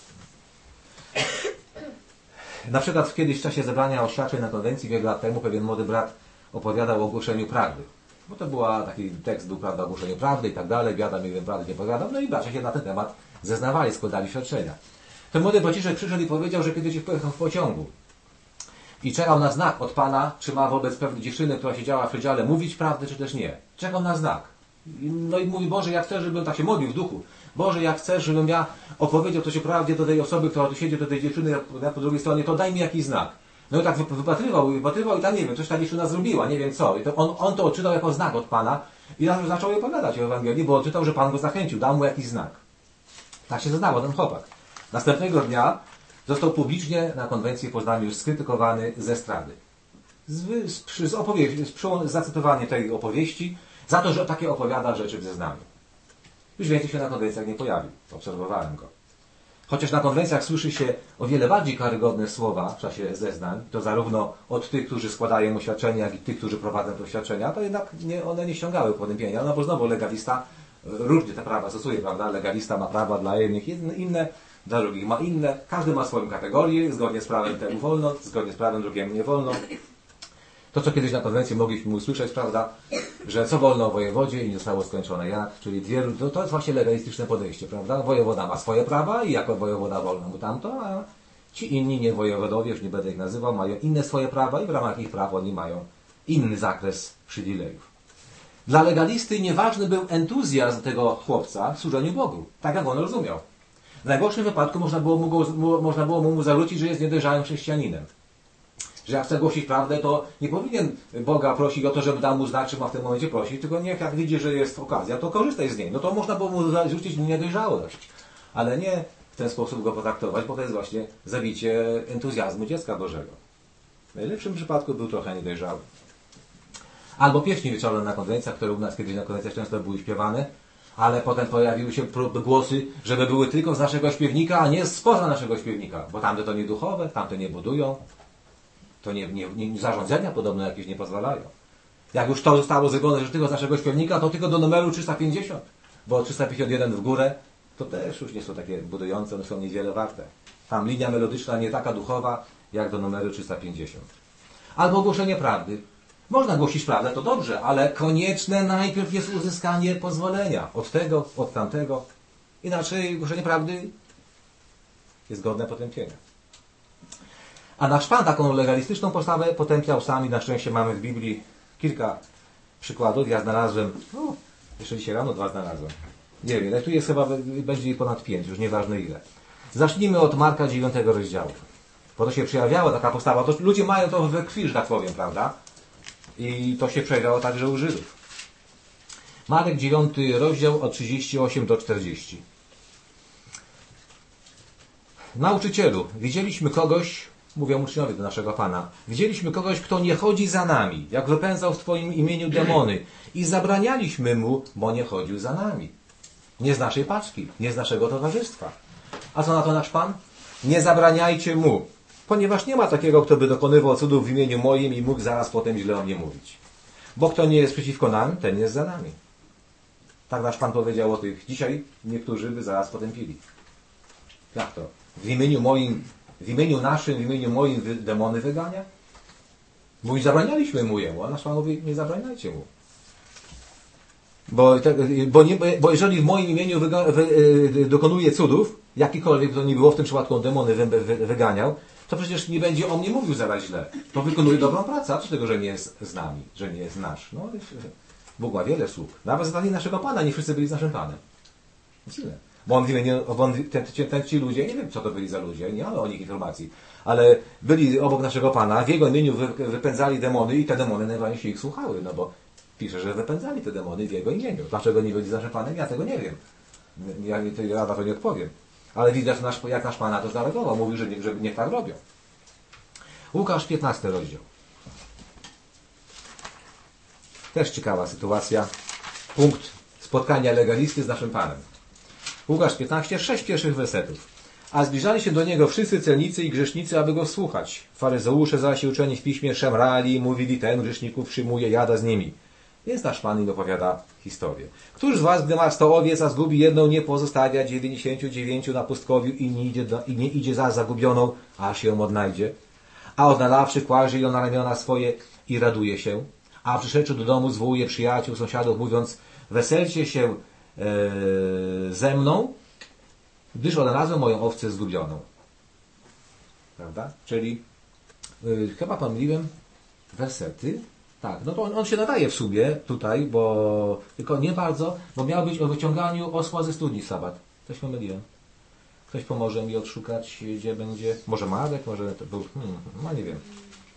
Na przykład kiedyś w czasie zebrania oświadczeń na konwencji wiele lat temu pewien młody brat opowiadał o ogłoszeniu prawdy. Bo to był taki tekst, był prawda, o ogłoszeniu prawdy i tak dalej, biada mi, prawdy nie powiadam, no i bracia się na ten temat zeznawali, składali świadczenia. Ten młody braciszek przyszedł i powiedział, że kiedyś pojechał w pociągu i czekał na znak od Pana, czy ma wobec pewnej dziewczyny, która siedziała w przedziale, mówić prawdę, czy też nie. Czekał na znak. No i mówi, Boże, jak chcesz, żebym, tak się modlił w duchu, Boże, jak chcesz, żebym ja opowiedział coś o prawdzie do tej osoby, która tu siedzi, do tej dziewczyny na po drugiej stronie, to daj mi jakiś znak. No i tak wypatrywał, wypatrywał i tam nie wiem, coś ta dziewczyna zrobiła, nie wiem co. I to on, on to odczytał jako znak od Pana i zaczął jej opowiadać o Ewangelii, bo odczytał, że Pan go zachęcił, dał mu jakiś znak. Tak się zaznało ten chłopak. Następnego dnia został publicznie na konwencji w Poznaniu już skrytykowany ze estrady. Z, z, z, opowieści, z, z zacytowanie tej opowieści za to, że takie opowiada rzeczy w zeznaniu. Już więcej się na konwencjach nie pojawił. Obserwowałem go. Chociaż na konwencjach słyszy się o wiele bardziej karygodne słowa w czasie zeznań, to zarówno od tych, którzy składają oświadczenia, jak i tych, którzy prowadzą te oświadczenia, to jednak nie, one nie ściągały potępienia. No bo znowu legalista różnie te prawa stosuje, prawda? Legalista ma prawa dla jednych inne, dla drugich ma inne. Każdy ma swoją kategorię, zgodnie z prawem temu wolno, zgodnie z prawem drugiemu nie wolno. To, co kiedyś na konwencji mogliśmy usłyszeć, prawda, że co wolno o wojewodzie i nie zostało skończone jak, czyli dwie, to, to jest właśnie legalistyczne podejście, prawda? Wojewoda ma swoje prawa i jako wojewoda wolno mu tamto, a ci inni nie wojewodowie, już nie będę ich nazywał, mają inne swoje prawa i w ramach ich praw oni mają inny zakres przywilejów. Dla legalisty nieważny był entuzjazm tego chłopca w służeniu Bogu, tak jak on rozumiał. W najgorszym wypadku można było mu, go, można było mu zarzucić, że jest niedojrzałym chrześcijaninem. Że jak chce głosić prawdę, to nie powinien Boga prosić o to, żeby dał mu znać, czy ma w tym momencie prosić, tylko niech jak widzi, że jest okazja, to korzystaj z niej. No to można było mu zarzucić niedojrzałość, ale nie w ten sposób go potraktować, bo to jest właśnie zabicie entuzjazmu dziecka Bożego. W najlepszym przypadku był trochę niedojrzały. Albo pieśni wieczorne na konwencjach, które u nas kiedyś na konwencjach często były śpiewane, ale potem pojawiły się głosy, żeby były tylko z naszego śpiewnika, a nie spoza naszego śpiewnika, bo tamte to nie duchowe, tamte nie budują. To nie, nie, nie, zarządzenia podobno jakieś nie pozwalają. Jak już to zostało zrobione, że tylko z naszego śpiewnika, to tylko do numeru trzysta pięćdziesiąt. Bo trzysta pięćdziesiąt jeden w górę, to też już nie są takie budujące, one są niewiele warte. Tam linia melodyczna nie taka duchowa, jak do numeru trzysta pięćdziesiąt. Albo głoszenie prawdy. Można głosić prawdę, to dobrze, ale konieczne najpierw jest uzyskanie pozwolenia. Od tego, od tamtego. Inaczej głoszenie prawdy jest godne potępienia. A nasz Pan taką legalistyczną postawę potępiał sami. Na szczęście mamy w Biblii kilka przykładów. Ja znalazłem, no, jeszcze dzisiaj rano dwa znalazłem. Nie wiem, tu jest chyba, będzie ponad pięć, już nieważne ile. Zacznijmy od Marka dziewiątego rozdziału. Bo to się przejawiała taka postawa. To ludzie mają to we krwi, że tak powiem, prawda? I to się przejawiało także u Żydów. Marek dziewiąty rozdział od trzydziestu ośmiu do czterdziestu. Nauczycielu, widzieliśmy kogoś, mówią uczniowie do naszego Pana, widzieliśmy kogoś, kto nie chodzi za nami, jak wypędzał w Twoim imieniu demony i zabranialiśmy mu, bo nie chodził za nami. Nie z naszej paczki, nie z naszego towarzystwa. A co na to nasz Pan? Nie zabraniajcie mu, ponieważ nie ma takiego, kto by dokonywał cudów w imieniu moim i mógł zaraz potem źle o mnie mówić. Bo kto nie jest przeciwko nam, ten jest za nami. Tak nasz Pan powiedział o tych. Dzisiaj niektórzy by zaraz potem pili. Jak to? W imieniu moim, w imieniu naszym, w imieniu moim wy, demony wygania? Bo i zabranialiśmy mu jemu, a nasz Pan mówi, nie zabraniajcie mu. Bo, bo, nie, bo jeżeli w moim imieniu wyga, wy, wy, dokonuje cudów, jakikolwiek to nie było, w tym przypadku on demony wy, wy, wyganiał, to przecież nie będzie o mnie mówił zaraz źle. To wykonuje dobrą pracę, a co tego, że nie jest z nami, że nie jest nasz. No, Bóg ma wiele sług. Nawet zadali naszego Pana, nie wszyscy byli z naszym Panem. Tyle. Bo on w imieniu, on, ten, ten, ci ludzie, nie wiem co to byli za ludzie, nie mamy o nich informacji, ale byli obok naszego Pana, w Jego imieniu wy, wypędzali demony i te demony najbardziej się ich słuchały, no bo pisze, że wypędzali te demony w Jego imieniu. Dlaczego nie byli z naszym Panem? Ja tego nie wiem. Ja, ja na to nie odpowiem. Ale widać, nasz, jak nasz Pan na to zareagował. Mówił, że, nie, że niech tak robią. Łukasz piętnasty rozdział. Też ciekawa sytuacja. Punkt spotkania legalisty z naszym Panem. Łukasz piętnaście, sześć pierwszych wersetów. A zbliżali się do Niego wszyscy celnicy i grzesznicy, aby Go słuchać. Faryzeusze zaś i uczeni w piśmie szemrali i mówili, ten grzeszników przyjmuje, jada z nimi. Więc nasz Pan im opowiada historię. Któż z was, gdy ma sto owiec, a zgubi jedną, nie pozostawia dziewięćdziesięciu dziewięciu na pustkowiu i nie idzie, do, i nie idzie za zagubioną, aż ją odnajdzie? A odnalawszy, kładzie ją na ramiona swoje i raduje się. A przyszedłszy do domu, zwołuje przyjaciół, sąsiadów, mówiąc, weselcie się e, ze mną, gdyż odnalazłem moją owcę zgubioną. Prawda? Czyli yy, chyba pomyliłem wersety. Tak, no to on, on się nadaje w sumie tutaj, bo tylko nie bardzo, bo miał być o wyciąganiu osła ze studni sabat. Coś pomyliłem. Ktoś pomoże mi odszukać, gdzie będzie. Może Marek, może to był. Hmm, no nie wiem.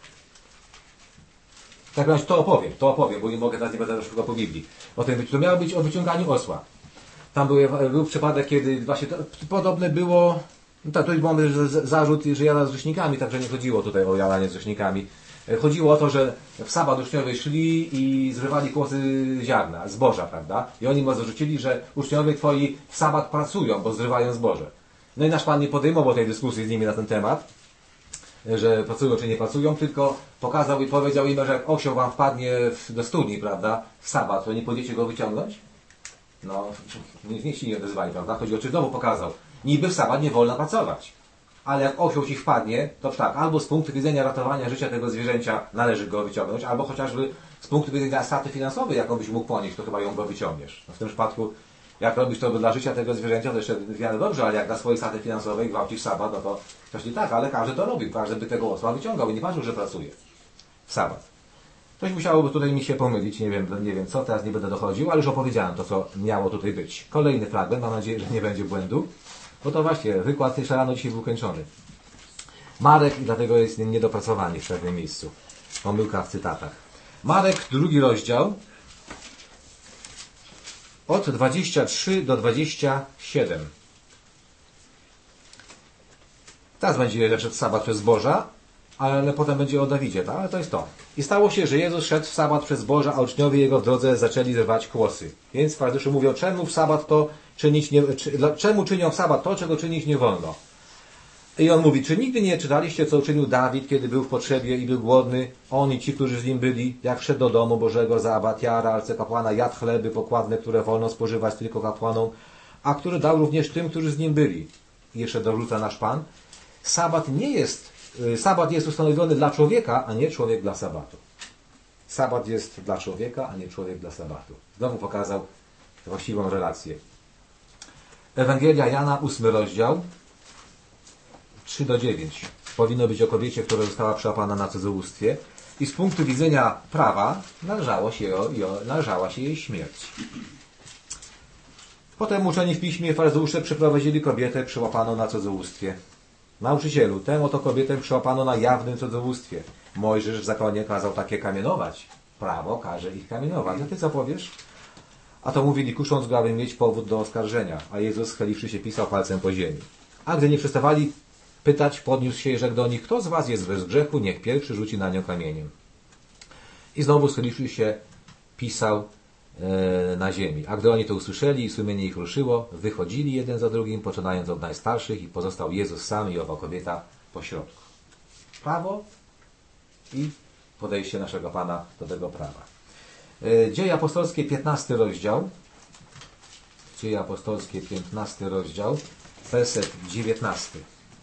Tak więc to opowiem, to opowiem, bo nie mogę, teraz nie będę szukał po Biblii. O tym, to miało być o wyciąganiu osła. Tam był, był przypadek, kiedy właśnie to, podobne było, no tak, to mamy zarzut, że jada z grzesznikami, także nie chodziło tutaj o jadanie z grzesznikami. Chodziło o to, że w sabat uczniowie szli i zrywali kłosy ziarna, zboża, prawda? I oni mu zarzucili, że uczniowie twoi w sabat pracują, bo zrywają zboże. No i nasz Pan nie podejmował tej dyskusji z nimi na ten temat, że pracują czy nie pracują, tylko pokazał i powiedział im, że jak osioł wam wpadnie do studni, prawda, w sabat, to nie pójdziecie go wyciągnąć? No, nikt się nie odezwali, prawda? Chodzi o czy znowu pokazał. Niby w sabat nie wolno pracować. Ale jak osioł ci wpadnie, to tak, albo z punktu widzenia ratowania życia tego zwierzęcia należy go wyciągnąć, albo chociażby z punktu widzenia straty finansowej, jaką byś mógł ponieść, to chyba ją go wyciągniesz. No w tym przypadku, jak robisz to dla życia tego zwierzęcia, to jeszcze w miarę dobrze, ale jak dla swojej straty finansowej gwałcisz sabat, no to coś nie tak, ale każdy to robił, każdy by tego osła wyciągał i nie ważył, że pracuje w sabat. Coś musiałoby tutaj mi się pomylić, nie wiem, nie wiem co, teraz nie będę dochodził, ale już opowiedziałem to, co miało tutaj być. Kolejny fragment, mam nadzieję, że nie będzie błędu, bo to właśnie wykład jeszcze rano dzisiaj był kończony. Marek, i dlatego jest niedopracowany w pewnym miejscu. Pomyłka w cytatach. Marek, drugi rozdział, od dwudziestego trzeciego do dwudziestego siódmego. Teraz będzie rzecz sabat przez zboża, ale potem będzie o Dawidzie, tak? Ale to jest to. I stało się, że Jezus szedł w sabat przez zboża, a uczniowie Jego w drodze zaczęli zrywać kłosy. Więc faryzeusze mówią, czemu w sabat to czynić nie, czy, czemu czynią w sabat to, czego czynić nie wolno? I on mówi, czy nigdy nie czytaliście, co uczynił Dawid, kiedy był w potrzebie i był głodny? On i ci, którzy z nim byli, jak wszedł do domu Bożego za abatiara, arcykapłana, jadł chleby pokładne, które wolno spożywać tylko kapłanom, a który dał również tym, którzy z nim byli. I jeszcze dorzuca nasz Pan. Sabat nie jest, sabat jest ustanowiony dla człowieka, a nie człowiek dla sabatu. Sabat jest dla człowieka, a nie człowiek dla sabatu. Znowu pokazał właściwą relację. Ewangelia Jana, ósmy rozdział, trzy do dziewięciu. Powinno być o kobiecie, która została przyłapana na cudzołóstwie i z punktu widzenia prawa należało się, należała się jej śmierć. Potem uczeni w piśmie faryzeusze przyprowadzili kobietę przyłapaną na cudzołóstwie. Nauczycielu, tę oto kobietę przyłapano na jawnym cudzołóstwie. Mojżesz w zakonie kazał takie kamienować. Prawo każe ich kamienować. A ty co powiesz? A to mówili, kusząc go, aby mieć powód do oskarżenia. A Jezus, schyliwszy się, pisał palcem po ziemi. A gdy nie przestawali pytać, podniósł się i rzekł do nich, kto z was jest bez grzechu, niech pierwszy rzuci na nią kamieniem. I znowu, schyliwszy się, pisał e, na ziemi. A gdy oni to usłyszeli i sumienie ich ruszyło, wychodzili jeden za drugim, poczynając od najstarszych, i pozostał Jezus sam i owa kobieta pośrodku. Prawo i podejście naszego Pana do tego prawa. E, Dzieje apostolskie, piętnasty rozdział. Dzieje apostolskie, piętnasty rozdział, werset dziewiętnasty.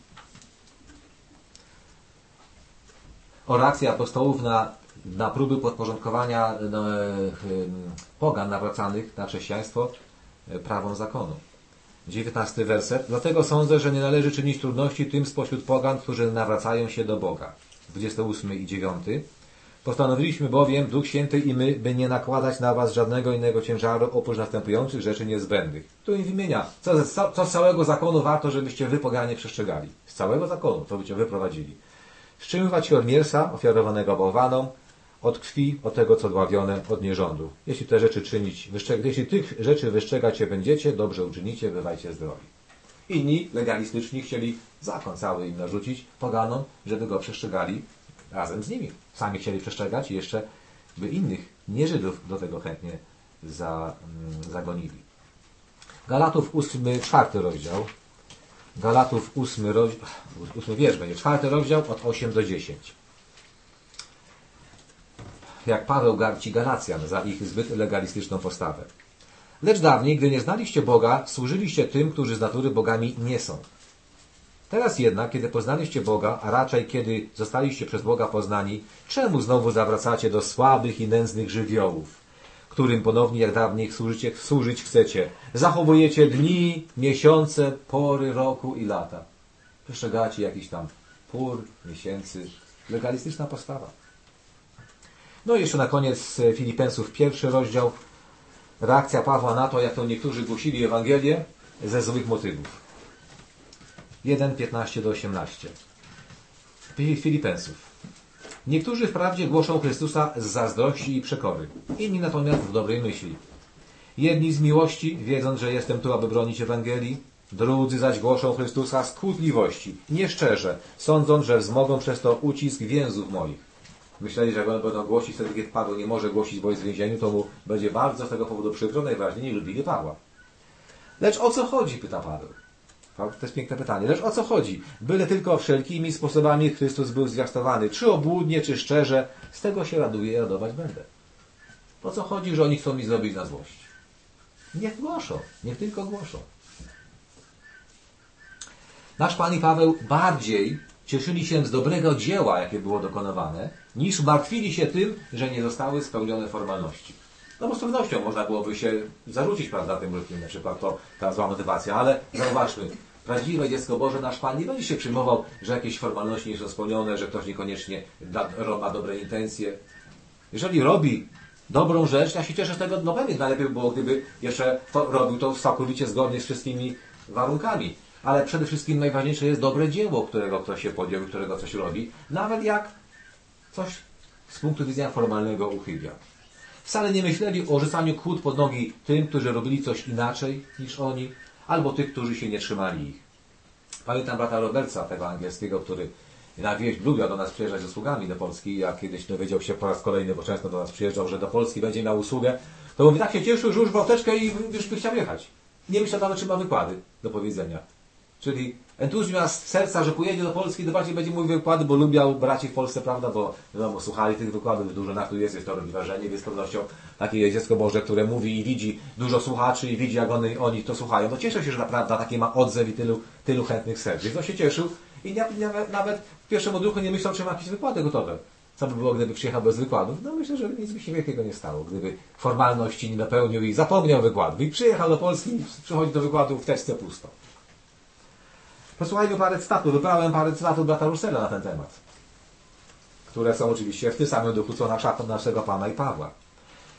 O reakcji apostołów na, na próby podporządkowania no, pogan nawracanych na chrześcijaństwo prawom zakonu. dziewiętnasty werset. Dlatego sądzę, że nie należy czynić trudności tym spośród pogan, którzy nawracają się do Boga. dwudziesty ósmy i dziewiąty. Postanowiliśmy bowiem, Duch Święty i my, by nie nakładać na was żadnego innego ciężaru oprócz następujących rzeczy niezbędnych. Tu im wymienia, co, co z całego zakonu warto, żebyście wy poganie przestrzegali. Z całego zakonu, to byście wyprowadzili. Wstrzymywać się od mięsa ofiarowanego bałwanom, od krwi, od tego, co dławione, od nierządu. Jeśli te rzeczy czynić, jeśli tych rzeczy wystrzegać się będziecie, dobrze uczynicie, bywajcie zdrowi. Inni, legalistyczni, chcieli zakon cały im narzucić, poganom, żeby go przestrzegali razem z nimi. Sami chcieli przestrzegać i jeszcze by innych, nie Żydów, do tego chętnie za, mm, zagonili. Galatów ósmy, czwarty rozdział. Galatów ósmy rozdział, ósmy wiersz będzie, czwarty rozdział od osiem do dziesięć. Jak Paweł garci Galacjan za ich zbyt legalistyczną postawę. Lecz dawniej, gdy nie znaliście Boga, służyliście tym, którzy z natury bogami nie są. Teraz jednak, kiedy poznaliście Boga, a raczej kiedy zostaliście przez Boga poznani, czemu znowu zawracacie do słabych i nędznych żywiołów, którym ponownie jak dawniej służycie, służyć chcecie? Zachowujecie dni, miesiące, pory roku i lata. Przestrzegacie jakiś tam pór, miesięcy. Legalistyczna postawa. No i jeszcze na koniec Filipensów pierwszy rozdział. Reakcja Pawła na to, jak to niektórzy głosili Ewangelię ze złych motywów. jeden, piętnaście do osiemnastu. Filipensów. Niektórzy wprawdzie głoszą Chrystusa z zazdrości i przekory, inni natomiast w dobrej myśli. Jedni z miłości, wiedząc, że jestem tu, aby bronić Ewangelii, drudzy zaś głoszą Chrystusa z kłótliwości, nieszczerze, sądząc, że wzmogą przez to ucisk więzów moich. Myśleli, że jak będą głosić wtedy, kiedy Paweł nie może głosić, bo jest w więzieniu, to mu będzie bardzo z tego powodu przykro, najwyraźniej nie lubili Pawła. Lecz o co chodzi, pyta Paweł. To jest piękne pytanie. Lecz o co chodzi? Byle tylko wszelkimi sposobami Chrystus był zwiastowany. Czy obłudnie, czy szczerze. Z tego się raduję i radować będę. Po co chodzi, że oni chcą mi zrobić na złość? Niech głoszą. Niech tylko głoszą. Nasz Pan i Paweł bardziej cieszyli się z dobrego dzieła, jakie było dokonywane, niż martwili się tym, że nie zostały spełnione formalności. No bo z pewnością można byłoby się zarzucić, prawda, tym ludzkim, na przykład to ta zła motywacja, ale zauważmy, prawdziwe dziecko Boże, nasz Pan nie będzie się przyjmował, że jakieś formalności nie są spełnione, że ktoś niekoniecznie da, ma dobre intencje. Jeżeli robi dobrą rzecz, ja się cieszę z tego, no pewnie najlepiej by było, gdyby jeszcze to robił to całkowicie zgodnie z wszystkimi warunkami. Ale przede wszystkim najważniejsze jest dobre dzieło, którego ktoś się podjął, którego coś robi, nawet jak coś z punktu widzenia formalnego uchybia. Wcale nie myśleli o rzucaniu kłód pod nogi tym, którzy robili coś inaczej niż oni, albo tych, którzy się nie trzymali ich. Pamiętam brata Roberta, tego angielskiego, który na wieś lubiał do nas przyjeżdżać z usługami do Polski. Jak kiedyś dowiedział się po raz kolejny, bo często do nas przyjeżdżał, że do Polski będzie miał usługę, to mówi, tak się cieszył, że już bałteczkę i już by chciał jechać. Nie myślał nawet, czy ma wykłady do powiedzenia. Czyli entuzjazm serca, że pojedzie do Polski, zobaczy, będzie mówił wykłady, bo lubiał braci w Polsce, prawda, bo, no, bo słuchali tych wykładów, dużo na tu jest, jest to robi wrażenie, więc z pewnością takie jest dziecko Boże, które mówi i widzi dużo słuchaczy i widzi, jak oni, oni to słuchają. No cieszę się, że naprawdę taki ma odzew i tylu, tylu chętnych serc. Więc on się cieszył i nawet, nawet w pierwszym odruchu nie myślał, czy ma jakieś wykłady gotowe. Co by było, gdyby przyjechał bez wykładów? No myślę, że nic by się wielkiego nie stało, gdyby formalności nie napełnił i zapomniał wykładów. I przyjechał do Polski i przychodzi do wykładu w teczce pusto. Posłuchajmy parę cytatów. Wybrałem parę cytatów brata Russella na ten temat, które są oczywiście w tym samym duchu, co nasza, naszego Pana i Pawła.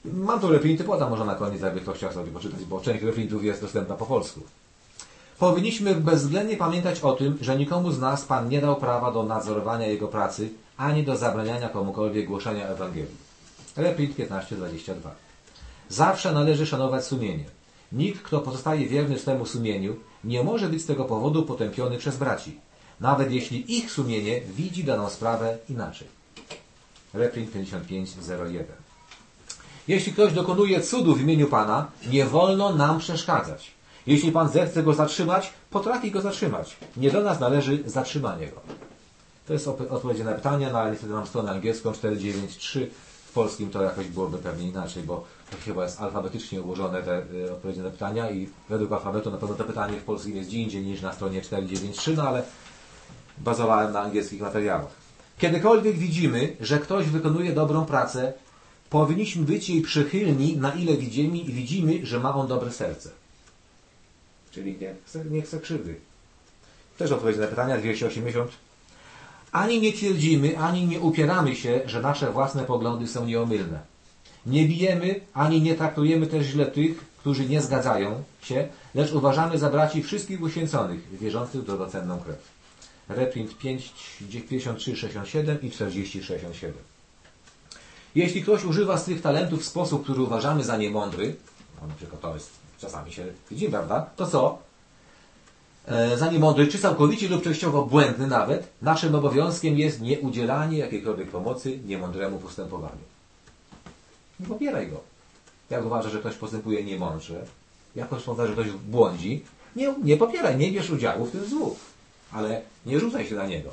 Mam tu reprinty, podam może na koniec, jakby ktoś chciał sobie poczytać, bo część reprintów jest dostępna po polsku. Powinniśmy bezwzględnie pamiętać o tym, że nikomu z nas Pan nie dał prawa do nadzorowania jego pracy, ani do zabraniania komukolwiek głoszenia Ewangelii. Reprint piętnaście dwadzieścia dwa. Zawsze należy szanować sumienie. Nikt, kto pozostaje wierny swemu sumieniu, nie może być z tego powodu potępiony przez braci, nawet jeśli ich sumienie widzi daną sprawę inaczej. Reprint pięćdziesiąt pięć zero jeden. Jeśli ktoś dokonuje cudu w imieniu Pana, nie wolno nam przeszkadzać. Jeśli Pan zechce go zatrzymać, potrafi go zatrzymać. Nie do nas należy zatrzymanie go. To jest odpowiedź na pytania, no ale niestety mam stronę angielską cztery dziewięć trzy. W polskim to jakoś byłoby pewnie inaczej, bo to chyba jest alfabetycznie ułożone te y, odpowiedzi na pytania i według alfabetu na pewno to pytanie w polskim jest gdzie indziej niż na stronie cztery dziewięć trzy, no ale bazowałem na angielskich materiałach. Kiedykolwiek widzimy, że ktoś wykonuje dobrą pracę, powinniśmy być jej przychylni, na ile widzimy i widzimy, że ma on dobre serce. Czyli nie chce, nie chce krzywdy. Też odpowiedź na pytania dwieście osiemdziesiąt. Ani nie twierdzimy, ani nie upieramy się, że nasze własne poglądy są nieomylne. Nie bijemy, ani nie traktujemy też źle tych, którzy nie zgadzają się, lecz uważamy za braci wszystkich uświęconych, wierzących w drogocenną krew. Reprint pięćdziesiąt trzy sześćdziesiąt siedem i czterdzieści sześćdziesiąt siedem. Jeśli ktoś używa swych talentów w sposób, który uważamy za niemądry, no na przykład to jest, czasami się widzimy, prawda, to co? E, za niemądry, czy całkowicie lub częściowo błędny nawet, naszym obowiązkiem jest nieudzielanie jakiejkolwiek pomocy niemądremu postępowaniu. Nie popieraj go. Jak uważasz, że ktoś postępuje niemądrze, jak ktoś uważa, że ktoś błądzi, nie, nie popieraj, nie bierz udziału w tym złu. Ale nie rzucaj się na niego.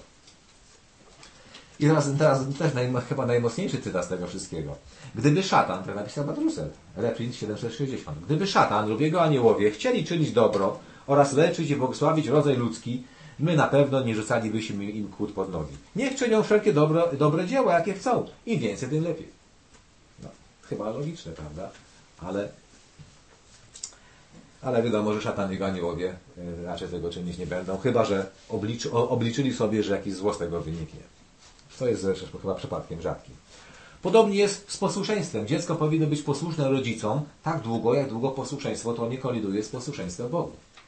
I teraz, teraz też naj, chyba najmocniejszy cytat z tego wszystkiego. Gdyby szatan, tak napisał Badrusel, reprint siedemset sześćdziesiąt, gdyby szatan lub jego aniołowie chcieli czynić dobro oraz leczyć i błogosławić rodzaj ludzki, my na pewno nie rzucalibyśmy im kłód pod nogi. Niech czynią wszelkie dobro, dobre dzieła, jakie chcą. Im więcej, tym lepiej. No, chyba logiczne, prawda? Ale Ale wiadomo, że szatan i jego aniołowie raczej tego czynić nie będą, chyba że obliczy, obliczyli sobie, że jakieś zło z tego wyniknie. To jest zresztą chyba przypadkiem rzadkim. Podobnie jest z posłuszeństwem. Dziecko powinno być posłuszne rodzicom tak długo, jak długo posłuszeństwo to nie koliduje z posłuszeństwem Bogu.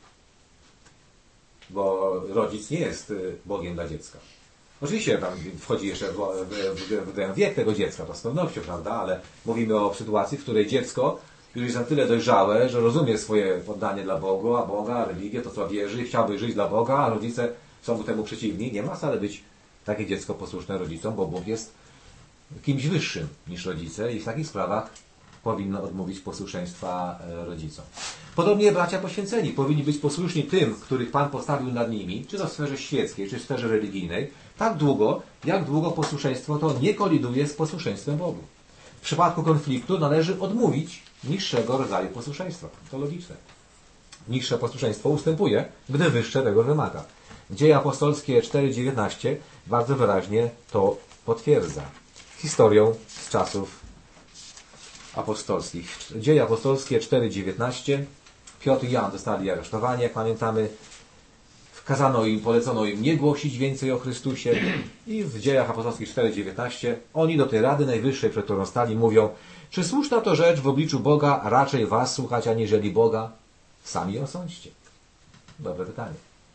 Bo rodzic nie jest Bogiem dla dziecka. Oczywiście tam wchodzi jeszcze w, w, w, w wiek tego dziecka, to z pewnością, prawda? Ale mówimy o sytuacji, w której dziecko już jest na tyle dojrzałe, że rozumie swoje poddanie dla Boga, a Boga, religię, to co wierzy, chciałby żyć dla Boga, a rodzice są temu przeciwni. Nie ma wcale być takie dziecko posłuszne rodzicom, bo Bóg jest kimś wyższym niż rodzice i w takich sprawach powinno odmówić posłuszeństwa rodzicom. Podobnie bracia poświęceni powinni być posłuszni tym, których Pan postawił nad nimi, czy to w sferze świeckiej, czy w sferze religijnej, tak długo, jak długo posłuszeństwo to nie koliduje z posłuszeństwem Bogu. W przypadku konfliktu należy odmówić niższego rodzaju posłuszeństwa. To logiczne. Niższe posłuszeństwo ustępuje, gdy wyższe tego wymaga. Dzieje apostolskie cztery dziewiętnaście bardzo wyraźnie to potwierdza. Historią z czasów apostolskich. Dzieje apostolskie cztery dziewiętnaście. Piotr i Jan zostali aresztowani, jak pamiętamy. Kazano im, polecono im nie głosić więcej o Chrystusie. I w Dziejach apostolskich cztery dziewiętnaście oni do tej Rady Najwyższej, przed którą stali, mówią: czy słuszna to rzecz w obliczu Boga raczej was słuchać, aniżeli Boga? Sami osądźcie. Dobre pytanie.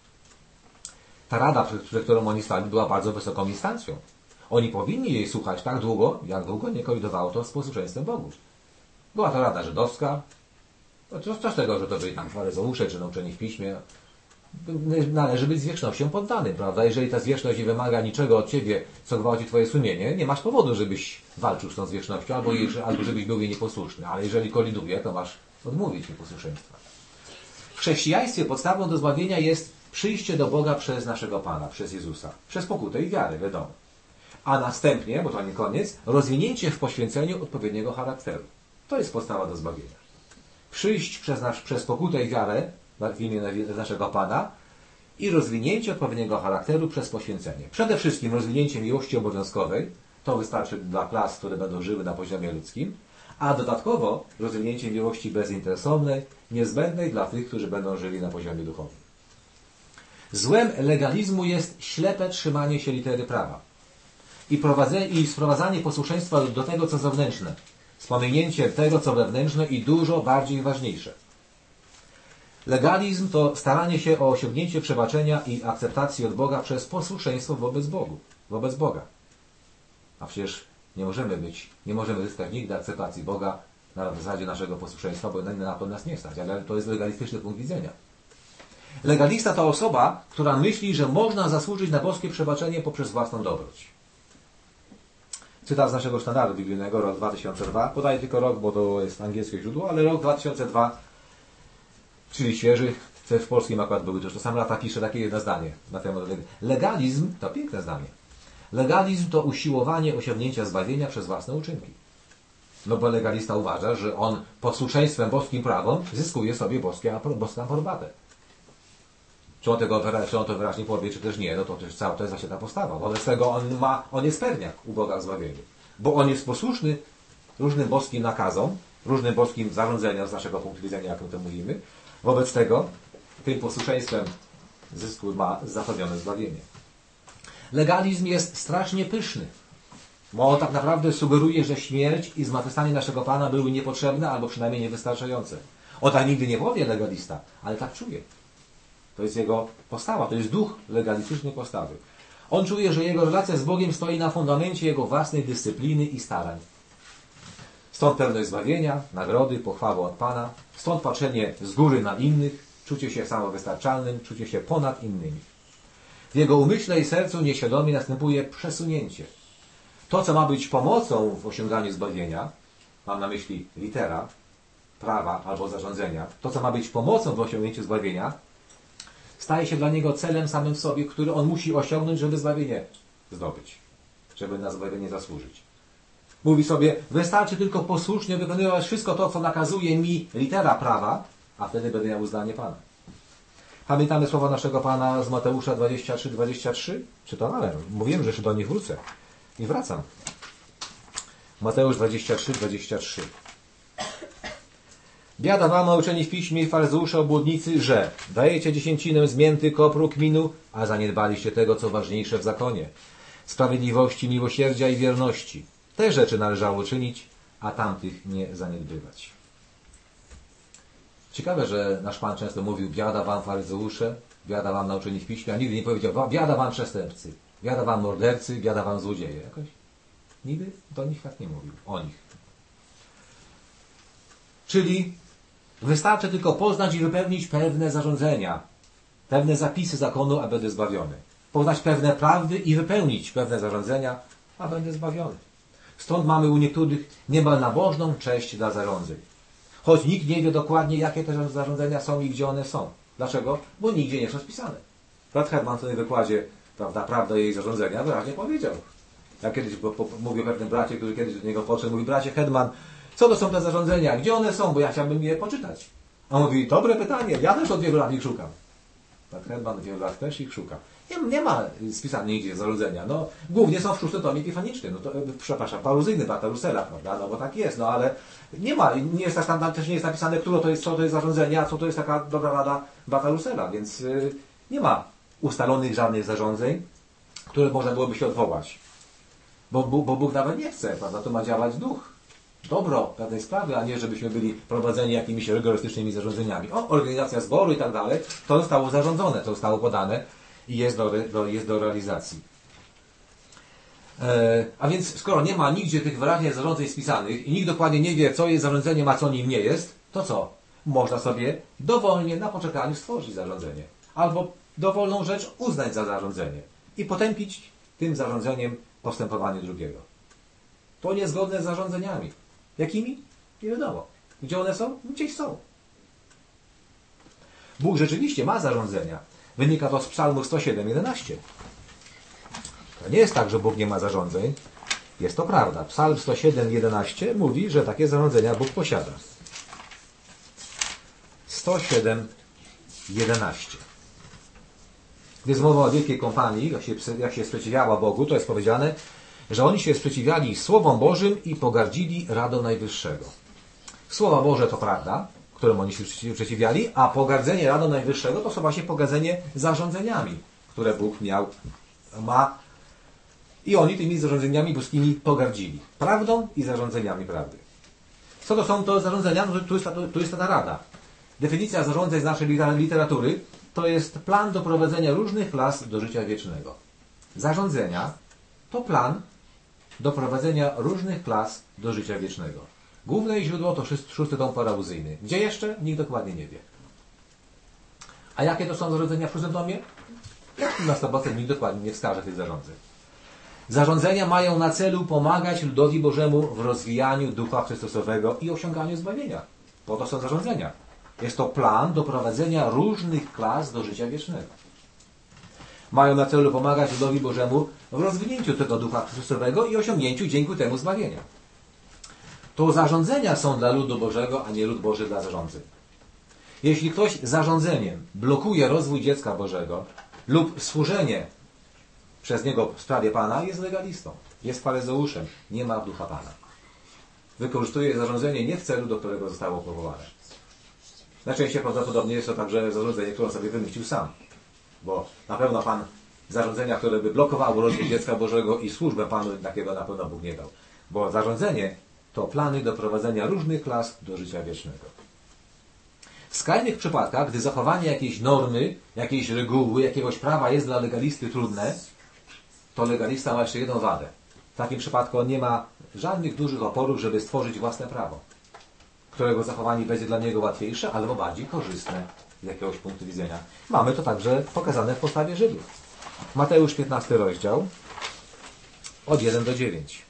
Ta rada, przed, przed którą oni stali, była bardzo wysoką instancją. Oni powinni jej słuchać tak długo, jak długo nie kolidowało to z posłuszeństwem Bogu. Była to rada żydowska. Co z tego, że to byli tam faryzeusze, czy nauczeni w piśmie. Należy być zwierzchnością poddanym, prawda? Jeżeli ta zwierzchność nie wymaga niczego od ciebie, co gwałci twoje sumienie, nie masz powodu, żebyś walczył z tą zwierzchnością, albo, albo żebyś był jej nieposłuszny. Ale jeżeli koliduje, to masz odmówić nieposłuszeństwa. W chrześcijaństwie podstawą do zbawienia jest przyjście do Boga przez naszego Pana, przez Jezusa. Przez pokutę i wiarę, wiadomo. A następnie, bo to nie koniec, rozwinięcie w poświęceniu odpowiedniego charakteru. To jest podstawa do zbawienia. Przyjść przez, nasz, przez pokutę i wiarę w imię naszego Pana i rozwinięcie odpowiedniego charakteru przez poświęcenie. Przede wszystkim rozwinięcie miłości obowiązkowej, to wystarczy dla klas, które będą żyły na poziomie ludzkim, a dodatkowo rozwinięcie miłości bezinteresownej, niezbędnej dla tych, którzy będą żyli na poziomie duchowym. Złem legalizmu jest ślepe trzymanie się litery prawa i, prowadzenie, i sprowadzanie posłuszeństwa do tego, co zewnętrzne. z pominięciem tego, co wewnętrzne i dużo bardziej ważniejsze. Legalizm to staranie się o osiągnięcie przebaczenia i akceptacji od Boga przez posłuszeństwo wobec Bogu, wobec Boga. A przecież nie możemy być, nie możemy zyskać nigdy akceptacji Boga na zasadzie naszego posłuszeństwa, bo na to nas nie stać, ale to jest legalistyczny punkt widzenia. Legalista to osoba, która myśli, że można zasłużyć na boskie przebaczenie poprzez własną dobroć. Cytat z naszego standardu biblijnego, rok dwa tysiące dwa. Podaję tylko rok, bo to jest angielskie źródło, ale rok dwa tysiące dwa, czyli świeży, w polskim akurat były też to sam lata, pisze takie jedno zdanie na temat legalizm, to piękne zdanie. Legalizm to usiłowanie osiągnięcia zbawienia przez własne uczynki. No bo legalista uważa, że on posłuszeństwem boskim prawom zyskuje sobie boskie, boską aprobatę. Czy on, tego, czy on to wyraźnie powie, czy też nie, no to też cała to jest właśnie ta postawa. Wobec tego on ma, on jest pewniak u Boga w zbawieniu. Bo on jest posłuszny różnym boskim nakazom, różnym boskim zarządzeniom z naszego punktu widzenia, jak my to mówimy. Wobec tego tym posłuszeństwem zysku ma zapewnione zbawienie. Legalizm jest strasznie pyszny. Bo on tak naprawdę sugeruje, że śmierć i zmartwychwstanie naszego Pana były niepotrzebne albo przynajmniej niewystarczające. On tak nigdy nie powie legalista, ale tak czuje. To jest jego postawa, to jest duch legalistycznej postawy. On czuje, że jego relacja z Bogiem stoi na fundamencie jego własnej dyscypliny i starań. Stąd pewność zbawienia, nagrody, pochwały od Pana. Stąd patrzenie z góry na innych, czucie się samowystarczalnym, czucie się ponad innymi. W jego umyśle i sercu nieświadomie następuje przesunięcie. To, co ma być pomocą w osiąganiu zbawienia, mam na myśli litera, prawa albo zarządzenia, to, co ma być pomocą w osiągnięciu zbawienia, staje się dla niego celem samym w sobie, który on musi osiągnąć, żeby zbawienie zdobyć, żeby na zbawienie zasłużyć. Mówi sobie, wystarczy tylko posłusznie wykonywać wszystko to, co nakazuje mi litera prawa, a wtedy będę miał uznanie Pana. Pamiętamy słowa naszego Pana z Mateusza dwadzieścia trzy dwadzieścia trzy? Czytałem, mówiłem, że jeszcze do nich wrócę. I wracam. Mateusz dwadzieścia trzy dwadzieścia trzy. Biada wam, nauczeni w piśmie i faryzeusze obłudnicy, że dajecie dziesięcinę z mięty, kopru, kminu, a zaniedbaliście tego, co ważniejsze w zakonie. Sprawiedliwości, miłosierdzia i wierności. Te rzeczy należało czynić, a tamtych nie zaniedbywać. Ciekawe, że nasz Pan często mówił, biada wam faryzeusze, biada wam nauczeni w piśmie, a nigdy nie powiedział, biada wam przestępcy, biada wam mordercy, biada wam złodzieje. Jakoś nigdy do nich tak nie mówił. O nich. Czyli wystarczy tylko poznać i wypełnić pewne zarządzenia, pewne zapisy zakonu, a będę zbawiony. Poznać pewne prawdy i wypełnić pewne zarządzenia, a będę zbawiony. Stąd mamy u niektórych niemal nabożną cześć dla zarządzeń. Choć nikt nie wie dokładnie, jakie te zarządzenia są i gdzie one są. Dlaczego? Bo nigdzie nie są spisane. Brat Hedman w tym wykładzie, prawda, prawda jej zarządzenia wyraźnie powiedział. Ja kiedyś bo, bo, mówię o pewnym bracie, który kiedyś do niego podszedł, mówi, bracie Hedman, co to są te zarządzenia? Gdzie one są? Bo ja chciałbym je poczytać. A on mówi, dobre pytanie, ja też od wielu lat ich szukam. Brat Hedman od wielu lat też ich szuka. Nie, nie ma spisanych nigdzie zarządzenia. No, głównie są w szóstym tomie epifanicznym. No to, przepraszam, paruzyjny brata Russella, prawda? No bo tak jest, no ale nie ma, nie jest tak, tam też nie jest napisane, które to jest, co to jest zarządzenie, a co to jest taka dobra rada brata Russella, więc yy, nie ma ustalonych żadnych zarządzeń, które można byłoby się odwołać. Bo, bo, bo Bóg nawet nie chce, prawda? To ma działać duch. Dobro pewnej sprawy, a nie żebyśmy byli prowadzeni jakimiś rygorystycznymi zarządzeniami. O, organizacja zboru i tak dalej, to zostało zarządzone, to zostało podane i jest do, do, jest do realizacji. E, a więc skoro nie ma nigdzie tych wyraźnie zarządzeń spisanych i nikt dokładnie nie wie, co jest zarządzeniem, a co nim nie jest, to co? Można sobie dowolnie na poczekaniu stworzyć zarządzenie. Albo dowolną rzecz uznać za zarządzenie i potępić tym zarządzeniem postępowanie drugiego. To niezgodne z zarządzeniami. Jakimi? Nie wiadomo. Gdzie one są? Gdzieś są. Bóg rzeczywiście ma zarządzenia. Wynika to z Psalmu sto siedem jedenaście. To nie jest tak, że Bóg nie ma zarządzeń. Jest to prawda. Psalm sto siedem jedenaście mówi, że takie zarządzenia Bóg posiada. sto siedem jedenaście. Gdy jest mowa o wielkiej kompanii, jak się, jak się sprzeciwiała Bogu, to jest powiedziane, że oni się sprzeciwiali Słowom Bożym i pogardzili radą Najwyższego. Słowa Boże to prawda, którym oni się sprzeciwiali, a pogardzenie radą Najwyższego to są właśnie pogardzenie zarządzeniami, które Bóg miał, ma i oni tymi zarządzeniami boskimi pogardzili. Prawdą i zarządzeniami prawdy. Co to są to zarządzenia? No, tu, jest ta, tu jest ta rada. Definicja zarządzeń z naszej literatury to jest plan doprowadzenia różnych klas do życia wiecznego. Zarządzenia to plan doprowadzenia różnych klas do życia wiecznego. Główne źródło to szósty tom parauzyjny. Gdzie jeszcze? Nikt dokładnie nie wie. A jakie to są zarządzenia w szóstym tomie? Na sto procent nikt dokładnie nie wskaże tych zarządzeń. Zarządzenia mają na celu pomagać ludowi Bożemu w rozwijaniu Ducha Chrystusowego i osiąganiu zbawienia. Po to są zarządzenia. Jest to plan doprowadzenia różnych klas do życia wiecznego. Mają na celu pomagać ludowi Bożemu w rozwinięciu tego Ducha Chrystusowego i osiągnięciu dzięki temu zbawienia. To zarządzenia są dla ludu Bożego, a nie lud Boży dla zarządzeń. Jeśli ktoś zarządzeniem blokuje rozwój dziecka Bożego lub służenie przez niego w sprawie Pana, jest legalistą, jest faryzeuszem, nie ma ducha Pana. Wykorzystuje zarządzenie nie w celu, do którego zostało powołane. Najczęściej prawdopodobnie jest to także zarządzenie, które on sobie wymyślił sam. Bo na pewno Pan zarządzenia, które by blokowało rozwój dziecka Bożego i służbę Panu, takiego na pewno Bóg nie dał. Bo zarządzenie to plany do prowadzenia różnych klas do życia wiecznego. W skrajnych przypadkach, gdy zachowanie jakiejś normy, jakiejś reguły, jakiegoś prawa jest dla legalisty trudne, to legalista ma jeszcze jedną wadę. W takim przypadku on nie ma żadnych dużych oporów, żeby stworzyć własne prawo, którego zachowanie będzie dla niego łatwiejsze albo bardziej korzystne z jakiegoś punktu widzenia. Mamy to także pokazane w postawie Żydów. Mateusz piętnasty rozdział, od jeden do dziewięć.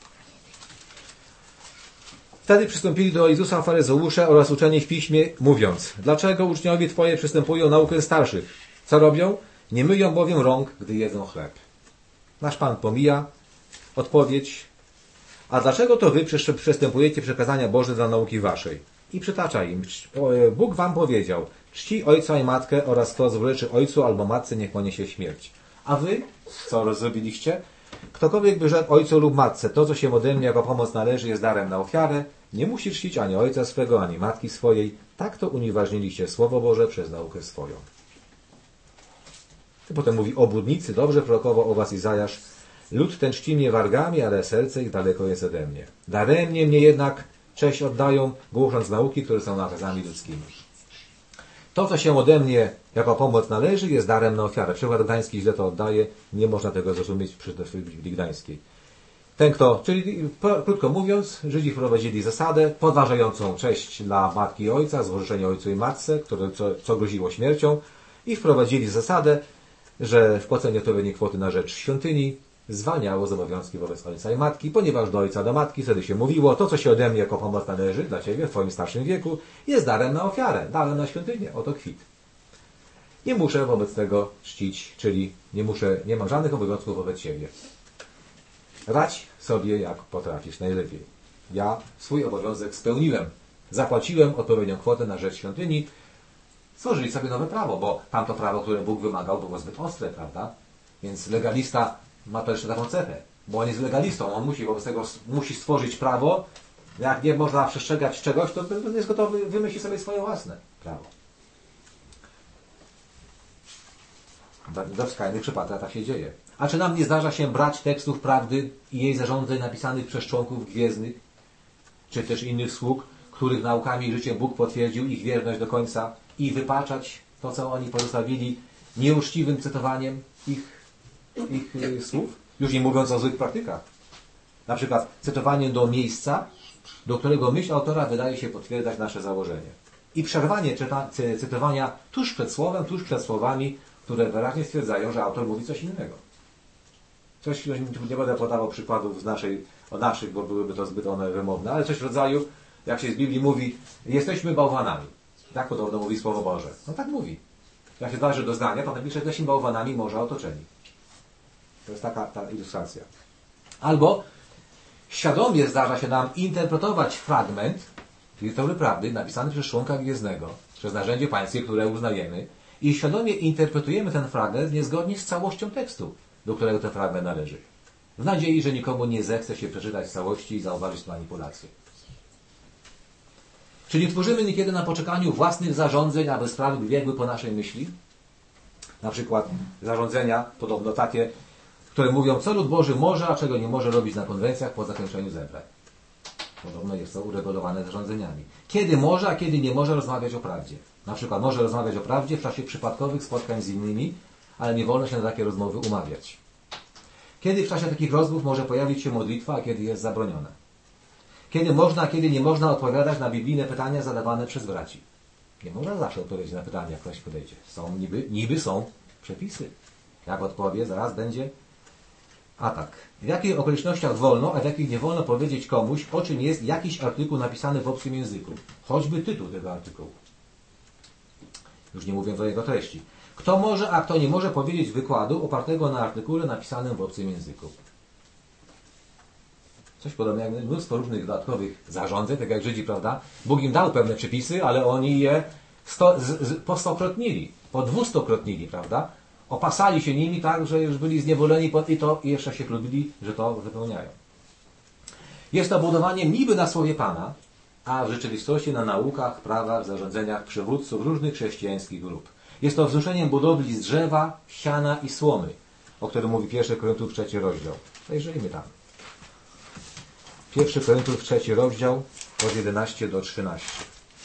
Wtedy przystąpili do Jezusa faryzeusze oraz uczeni w piśmie, mówiąc: dlaczego uczniowie Twoje przystępują naukę starszych? Co robią? Nie myją bowiem rąk, gdy jedzą chleb. Nasz Pan pomija odpowiedź: a dlaczego to wy przystępujecie przekazania Boże dla nauki waszej? I przytacza im: Bóg wam powiedział: czci ojca i matkę oraz kto złożyczy ojcu albo matce, niech poniesie śmierć. A wy co zrobiliście? Ktokolwiek by rzekł ojcu lub matce: to, co się ode mnie jako pomoc należy, jest darem na ofiarę, nie musi czcić ani ojca swego, ani matki swojej. Tak to unieważniliście Słowo Boże przez naukę swoją. I potem mówi: obłudnicy, dobrze prorokował o was Izajasz: lud ten czci mnie wargami, ale serce ich daleko jest ode mnie. Daremnie mnie jednak cześć oddają, głosząc nauki, które są nakazami ludzkimi. To, co się ode mnie jako pomoc należy, jest darem na ofiarę. Przykład gdański źle to oddaje, nie można tego zrozumieć przy Biblii gdańskiej. Ten, kto, czyli krótko mówiąc, Żydzi wprowadzili zasadę podważającą cześć dla matki i ojca, złożenie ojcu i matce, które, co, co groziło śmiercią, i wprowadzili zasadę, że wpłacenie odpowiedniej kwoty na rzecz świątyni zwalniało z obowiązki wobec ojca i matki, ponieważ do ojca, do matki wtedy się mówiło: to, co się ode mnie jako pomoc należy dla ciebie w twoim starszym wieku, jest darem na ofiarę, darem na świątynię. Oto kwit. Nie muszę wobec tego czcić, czyli nie muszę, nie mam żadnych obowiązków wobec siebie. Radź sobie, jak potrafisz najlepiej. Ja swój obowiązek spełniłem. Zapłaciłem odpowiednią kwotę na rzecz świątyni. Stworzyli sobie nowe prawo, bo tamto prawo, które Bóg wymagał, było zbyt ostre, prawda? Więc legalista ma to jeszcze taką cechę, bo on jest legalistą. On musi wobec tego musi stworzyć prawo. Jak nie można przestrzegać czegoś, to jest gotowy wymyślić sobie swoje własne prawo. We skrajnych przypadkach tak się dzieje. A czy nam nie zdarza się brać tekstów prawdy i jej zarządzeń napisanych przez członków gwiezdnych, czy też innych sług, których naukami i życiem Bóg potwierdził ich wierność do końca, i wypaczać to, co oni pozostawili, nieuczciwym cytowaniem ich, ich y, słów? Już nie mówiąc o złych praktykach. Na przykład cytowaniem do miejsca, do którego myśl autora wydaje się potwierdzać nasze założenie. I przerwanie czyta, cy, cytowania tuż przed słowem, tuż przed słowami, które wyraźnie stwierdzają, że autor mówi coś innego. Coś, nie będę podawał przykładów z naszej, o naszych, bo byłyby to zbyt one wymowne, ale coś w rodzaju, jak się z Biblii mówi: jesteśmy bałwanami. Tak podobno mówi Słowo Boże. No tak mówi. Jak się dąży do zdania, to napisze: jesteśmy bałwanami morza otoczeni. To jest taka ta ilustracja. Albo świadomie zdarza się nam interpretować fragment literatury prawdy napisany przez członka gwiezdnego, przez narzędzie pańskie, które uznajemy, i świadomie interpretujemy ten fragment niezgodnie z całością tekstu, do którego ten fragment należy. W nadziei, że nikomu nie zechce się przeczytać całości i zauważyć manipulację. Czy nie tworzymy niekiedy na poczekaniu własnych zarządzeń, aby sprawy biegły po naszej myśli? Na przykład zarządzenia, podobno takie, które mówią, co lud Boży może, a czego nie może robić na konwencjach po zakończeniu zebrań. Podobno jest to uregulowane zarządzeniami. Kiedy może, a kiedy nie może rozmawiać o prawdzie. Na przykład może rozmawiać o prawdzie w czasie przypadkowych spotkań z innymi, ale nie wolno się na takie rozmowy umawiać. Kiedy w czasie takich rozmów może pojawić się modlitwa, a kiedy jest zabroniona. Kiedy można, a kiedy nie można odpowiadać na biblijne pytania zadawane przez braci. Nie można zawsze odpowiedzieć na pytania, jak ktoś podejdzie. Są niby, niby są przepisy. Jak odpowie, zaraz będzie atak. W jakich okolicznościach wolno, a w jakich nie wolno powiedzieć komuś, o czym jest jakiś artykuł napisany w obcym języku. Choćby tytuł tego artykułu. Już nie mówiąc o jego treści. Kto może, a kto nie może powiedzieć wykładu opartego na artykule napisanym w obcym języku. Coś podobnego jak mnóstwo różnych dodatkowych zarządzeń, tak jak Żydzi, prawda? Bóg im dał pewne przepisy, ale oni je sto, z, z, postokrotnili, po dwustokrotnili, prawda? Opasali się nimi tak, że już byli zniewoleni pod i to i jeszcze się chlubili, że to wypełniają. Jest to budowanie niby na słowie Pana, a w rzeczywistości na naukach, prawach, zarządzeniach przywódców różnych chrześcijańskich grup. Jest to wzruszeniem budowli z drzewa, siana i słomy, o którym mówi pierwszy Koryntiów trzeci rozdział. Zajrzyjmy tam. pierwszy Koryntiów trzeci rozdział od jedenastego do trzynastego.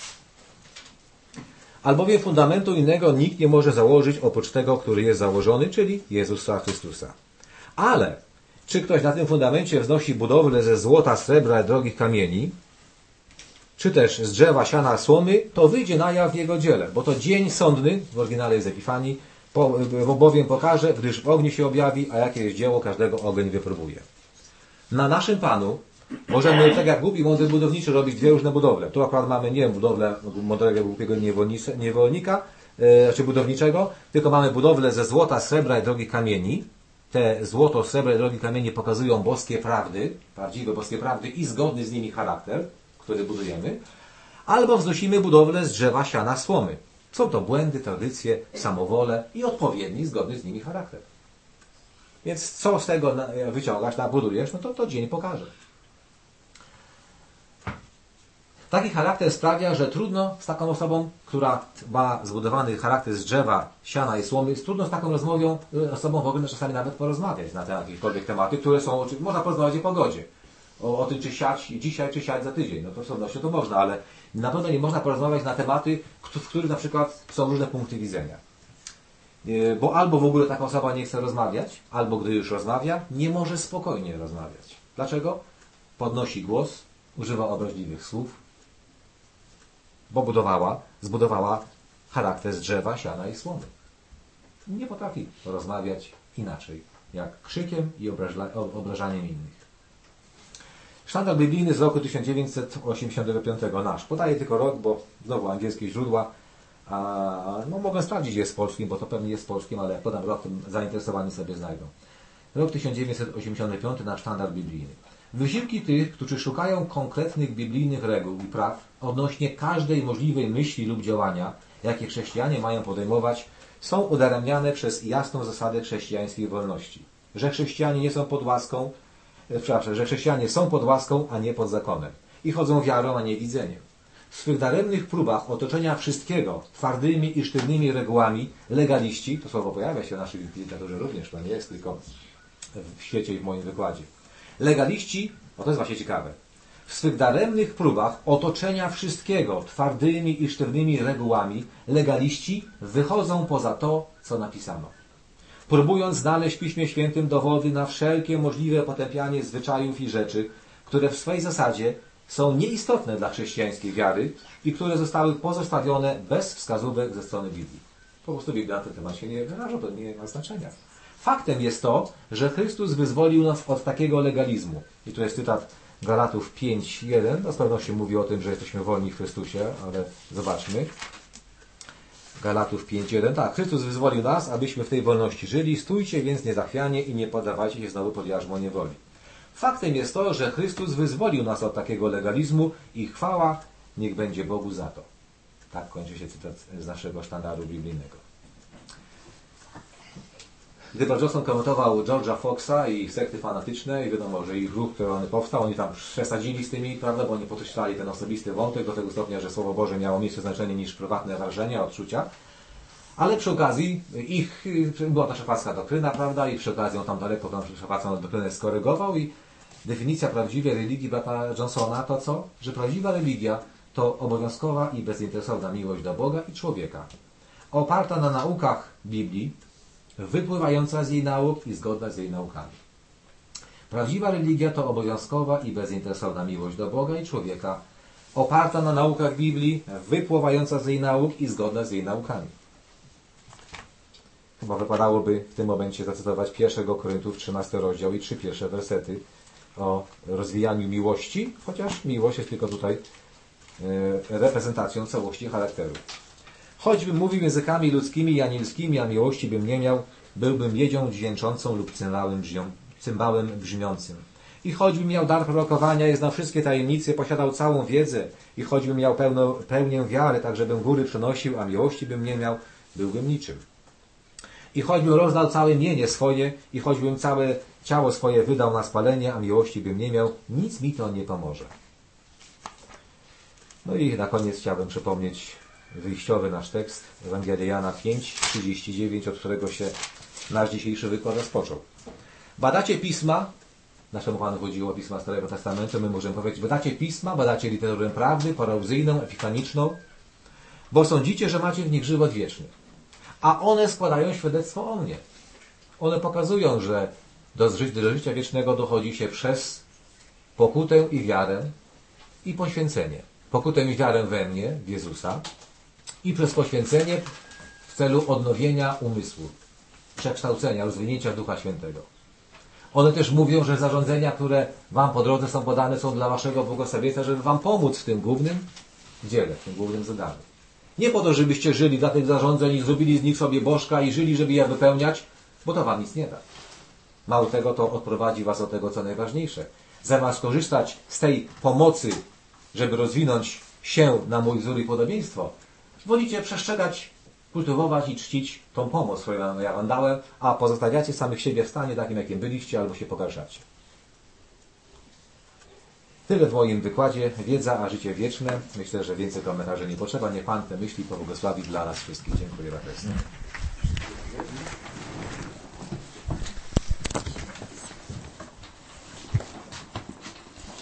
Albowiem fundamentu innego nikt nie może założyć oprócz tego, który jest założony, czyli Jezusa Chrystusa. Ale czy ktoś na tym fundamencie wznosi budowlę ze złota, srebra i drogich kamieni, czy też z drzewa, siana, słomy, to wyjdzie na jaw w jego dziele, bo to dzień sądny, w oryginale jest Epifanii, po, bowiem pokaże, gdyż w ogniu się objawi, a jakie jest dzieło, każdego ogień wypróbuje. Na naszym Panu możemy, tak jak głupi mądry budowniczy, robić dwie różne budowle. Tu akurat mamy nie budowlę mądrego głupiego niewolnika, e, czy budowniczego, tylko mamy budowlę ze złota, srebra i drogich kamieni. Te złoto, srebra i drogi kamienie pokazują boskie prawdy, prawdziwe boskie prawdy i zgodny z nimi charakter, który budujemy. Albo wznosimy budowlę z drzewa, siana, słomy. Są to błędy, tradycje, samowole i odpowiedni, zgodny z nimi charakter. Więc co z tego wyciągasz, budujesz, no to to dzień pokaże. Taki charakter sprawia, że trudno z taką osobą, która ma zbudowany charakter z drzewa, siana i słomy, trudno z taką rozmową, osobą w ogóle czasami nawet porozmawiać na te jakiekolwiek tematy, które są, można porozmawiać o pogodzie. O, o tym, czy siać dzisiaj, czy siać za tydzień. No to z pewnością to można, ale na pewno nie można porozmawiać na tematy, w których na przykład są różne punkty widzenia. Bo albo w ogóle taka osoba nie chce rozmawiać, albo gdy już rozmawia, nie może spokojnie rozmawiać. Dlaczego? Podnosi głos, używa obraźliwych słów, bo budowała, zbudowała charakter z drzewa, siana i słomy. Nie potrafi rozmawiać inaczej, jak krzykiem i obrażaniem innych. Sztandar biblijny z roku tysiąc dziewięćset osiemdziesiątego piątego nasz. Podaję tylko rok, bo znowu angielskie źródła. A, no mogę sprawdzić, jest z polskim, bo to pewnie jest z polskim, ale jak podam rok, to zainteresowani sobie znajdą. Rok tysiąc dziewięćset osiemdziesiąty piąty na sztandar biblijny. Wysiłki tych, którzy szukają konkretnych biblijnych reguł i praw odnośnie każdej możliwej myśli lub działania, jakie chrześcijanie mają podejmować, są udaremniane przez jasną zasadę chrześcijańskiej wolności. Że chrześcijanie nie są pod łaską, przepraszam, że chrześcijanie są pod łaską, a nie pod zakonem. I chodzą wiarą, a nie widzeniem. W swych daremnych próbach otoczenia wszystkiego twardymi i sztywnymi regułami legaliści, to słowo pojawia się w naszej literaturze również, to nie jest tylko w świecie i w moim wykładzie. Legaliści, o to jest właśnie ciekawe, w swych daremnych próbach otoczenia wszystkiego twardymi i sztywnymi regułami legaliści wychodzą poza to, co napisano. Próbując znaleźć w Piśmie Świętym dowody na wszelkie możliwe potępianie zwyczajów i rzeczy, które w swej zasadzie są nieistotne dla chrześcijańskiej wiary i które zostały pozostawione bez wskazówek ze strony Biblii. Po prostu Biblia na ten temat się nie wyraża, to nie ma znaczenia. Faktem jest to, że Chrystus wyzwolił nas od takiego legalizmu. I tu jest cytat Galatów pięć jeden. No z pewnością mówi o tym, że jesteśmy wolni w Chrystusie, ale zobaczmy. Galatów pięć jeden. Tak, Chrystus wyzwolił nas, abyśmy w tej wolności żyli. Stójcie więc niezachwianie i nie poddawajcie się znowu pod jarzmo niewoli. Faktem jest to, że Chrystus wyzwolił nas od takiego legalizmu i chwała niech będzie Bogu za to. Tak kończy się cytat z naszego sztandaru biblijnego. Gdy Bart Johnson komentował George'a Foxa i sekty fanatyczne, i wiadomo, że ich ruch, który on powstał, oni tam przesadzili z tymi, prawda, bo oni podkreślali ten osobisty wątek do tego stopnia, że Słowo Boże miało mniejsze znaczenie niż prywatne wrażenia, odczucia. Ale przy okazji ich, była ta szafacka doktryna, prawda, i przy okazji on tam daleko tą szafacką doktrynę skorygował i definicja prawdziwej religii brata Johnsona to co? Że prawdziwa religia to obowiązkowa i bezinteresowna miłość do Boga i człowieka, oparta na naukach Biblii, wypływająca z jej nauk i zgodna z jej naukami. Prawdziwa religia to obowiązkowa i bezinteresowna miłość do Boga i człowieka, oparta na naukach Biblii, wypływająca z jej nauk i zgodna z jej naukami. Chyba wypadałoby w tym momencie zacytować pierwszego Koryntów trzynasty rozdział i trzy pierwsze wersety o rozwijaniu miłości, chociaż miłość jest tylko tutaj reprezentacją całości charakteru. Choćbym mówił językami ludzkimi i anielskimi, a miłości bym nie miał, byłbym miedzią dźwięczącą lub cymbałem, brzmią, cymbałem brzmiącym. I choćbym miał dar prorokowania i znał wszystkie tajemnice, posiadał całą wiedzę, i choćbym miał pełno, pełnię wiary, tak żebym góry przenosił, a miłości bym nie miał, byłbym niczym. I choćbym rozdał całe mienie swoje, i choćbym całe ciało swoje wydał na spalenie, a miłości bym nie miał, nic mi to nie pomoże. No i na koniec chciałbym przypomnieć wyjściowy nasz tekst, Ewangelia Jana pięć, trzydzieści dziewięć, od którego się nasz dzisiejszy wykład rozpoczął. Badacie Pisma, naszemu Panu chodziło o Pisma Starego Testamentu, my możemy powiedzieć, badacie Pisma, badacie literaturę prawdy, parauzyjną, epifaniczną, bo sądzicie, że macie w nich żywot wieczny. A one składają świadectwo o mnie. One pokazują, że do, ży do życia wiecznego dochodzi się przez pokutę i wiarę i poświęcenie. Pokutę i wiarę we mnie, w Jezusa, i przez poświęcenie w celu odnowienia umysłu, przekształcenia, rozwinięcia Ducha Świętego. One też mówią, że zarządzenia, które wam po drodze są podane, są dla waszego błogosławieństwa, żeby wam pomóc w tym głównym dziele, w tym głównym zadaniu. Nie po to, żebyście żyli dla tych zarządzeń i zrobili z nich sobie bożka i żyli, żeby je wypełniać, bo to wam nic nie da. Mało tego, to odprowadzi was od tego, co najważniejsze. Zamiast korzystać z tej pomocy, żeby rozwinąć się na mój wzór i podobieństwo, wolicie przestrzegać, kultywować i czcić tą pomoc, którą ja wam dałem, a pozostawiacie samych siebie w stanie takim, jakim byliście, albo się pogarszacie. Tyle w moim wykładzie. Wiedza, a życie wieczne. Myślę, że więcej komentarzy nie potrzeba. Niech Pan te myśli pobłogosławi dla nas wszystkich. Dziękuję bardzo.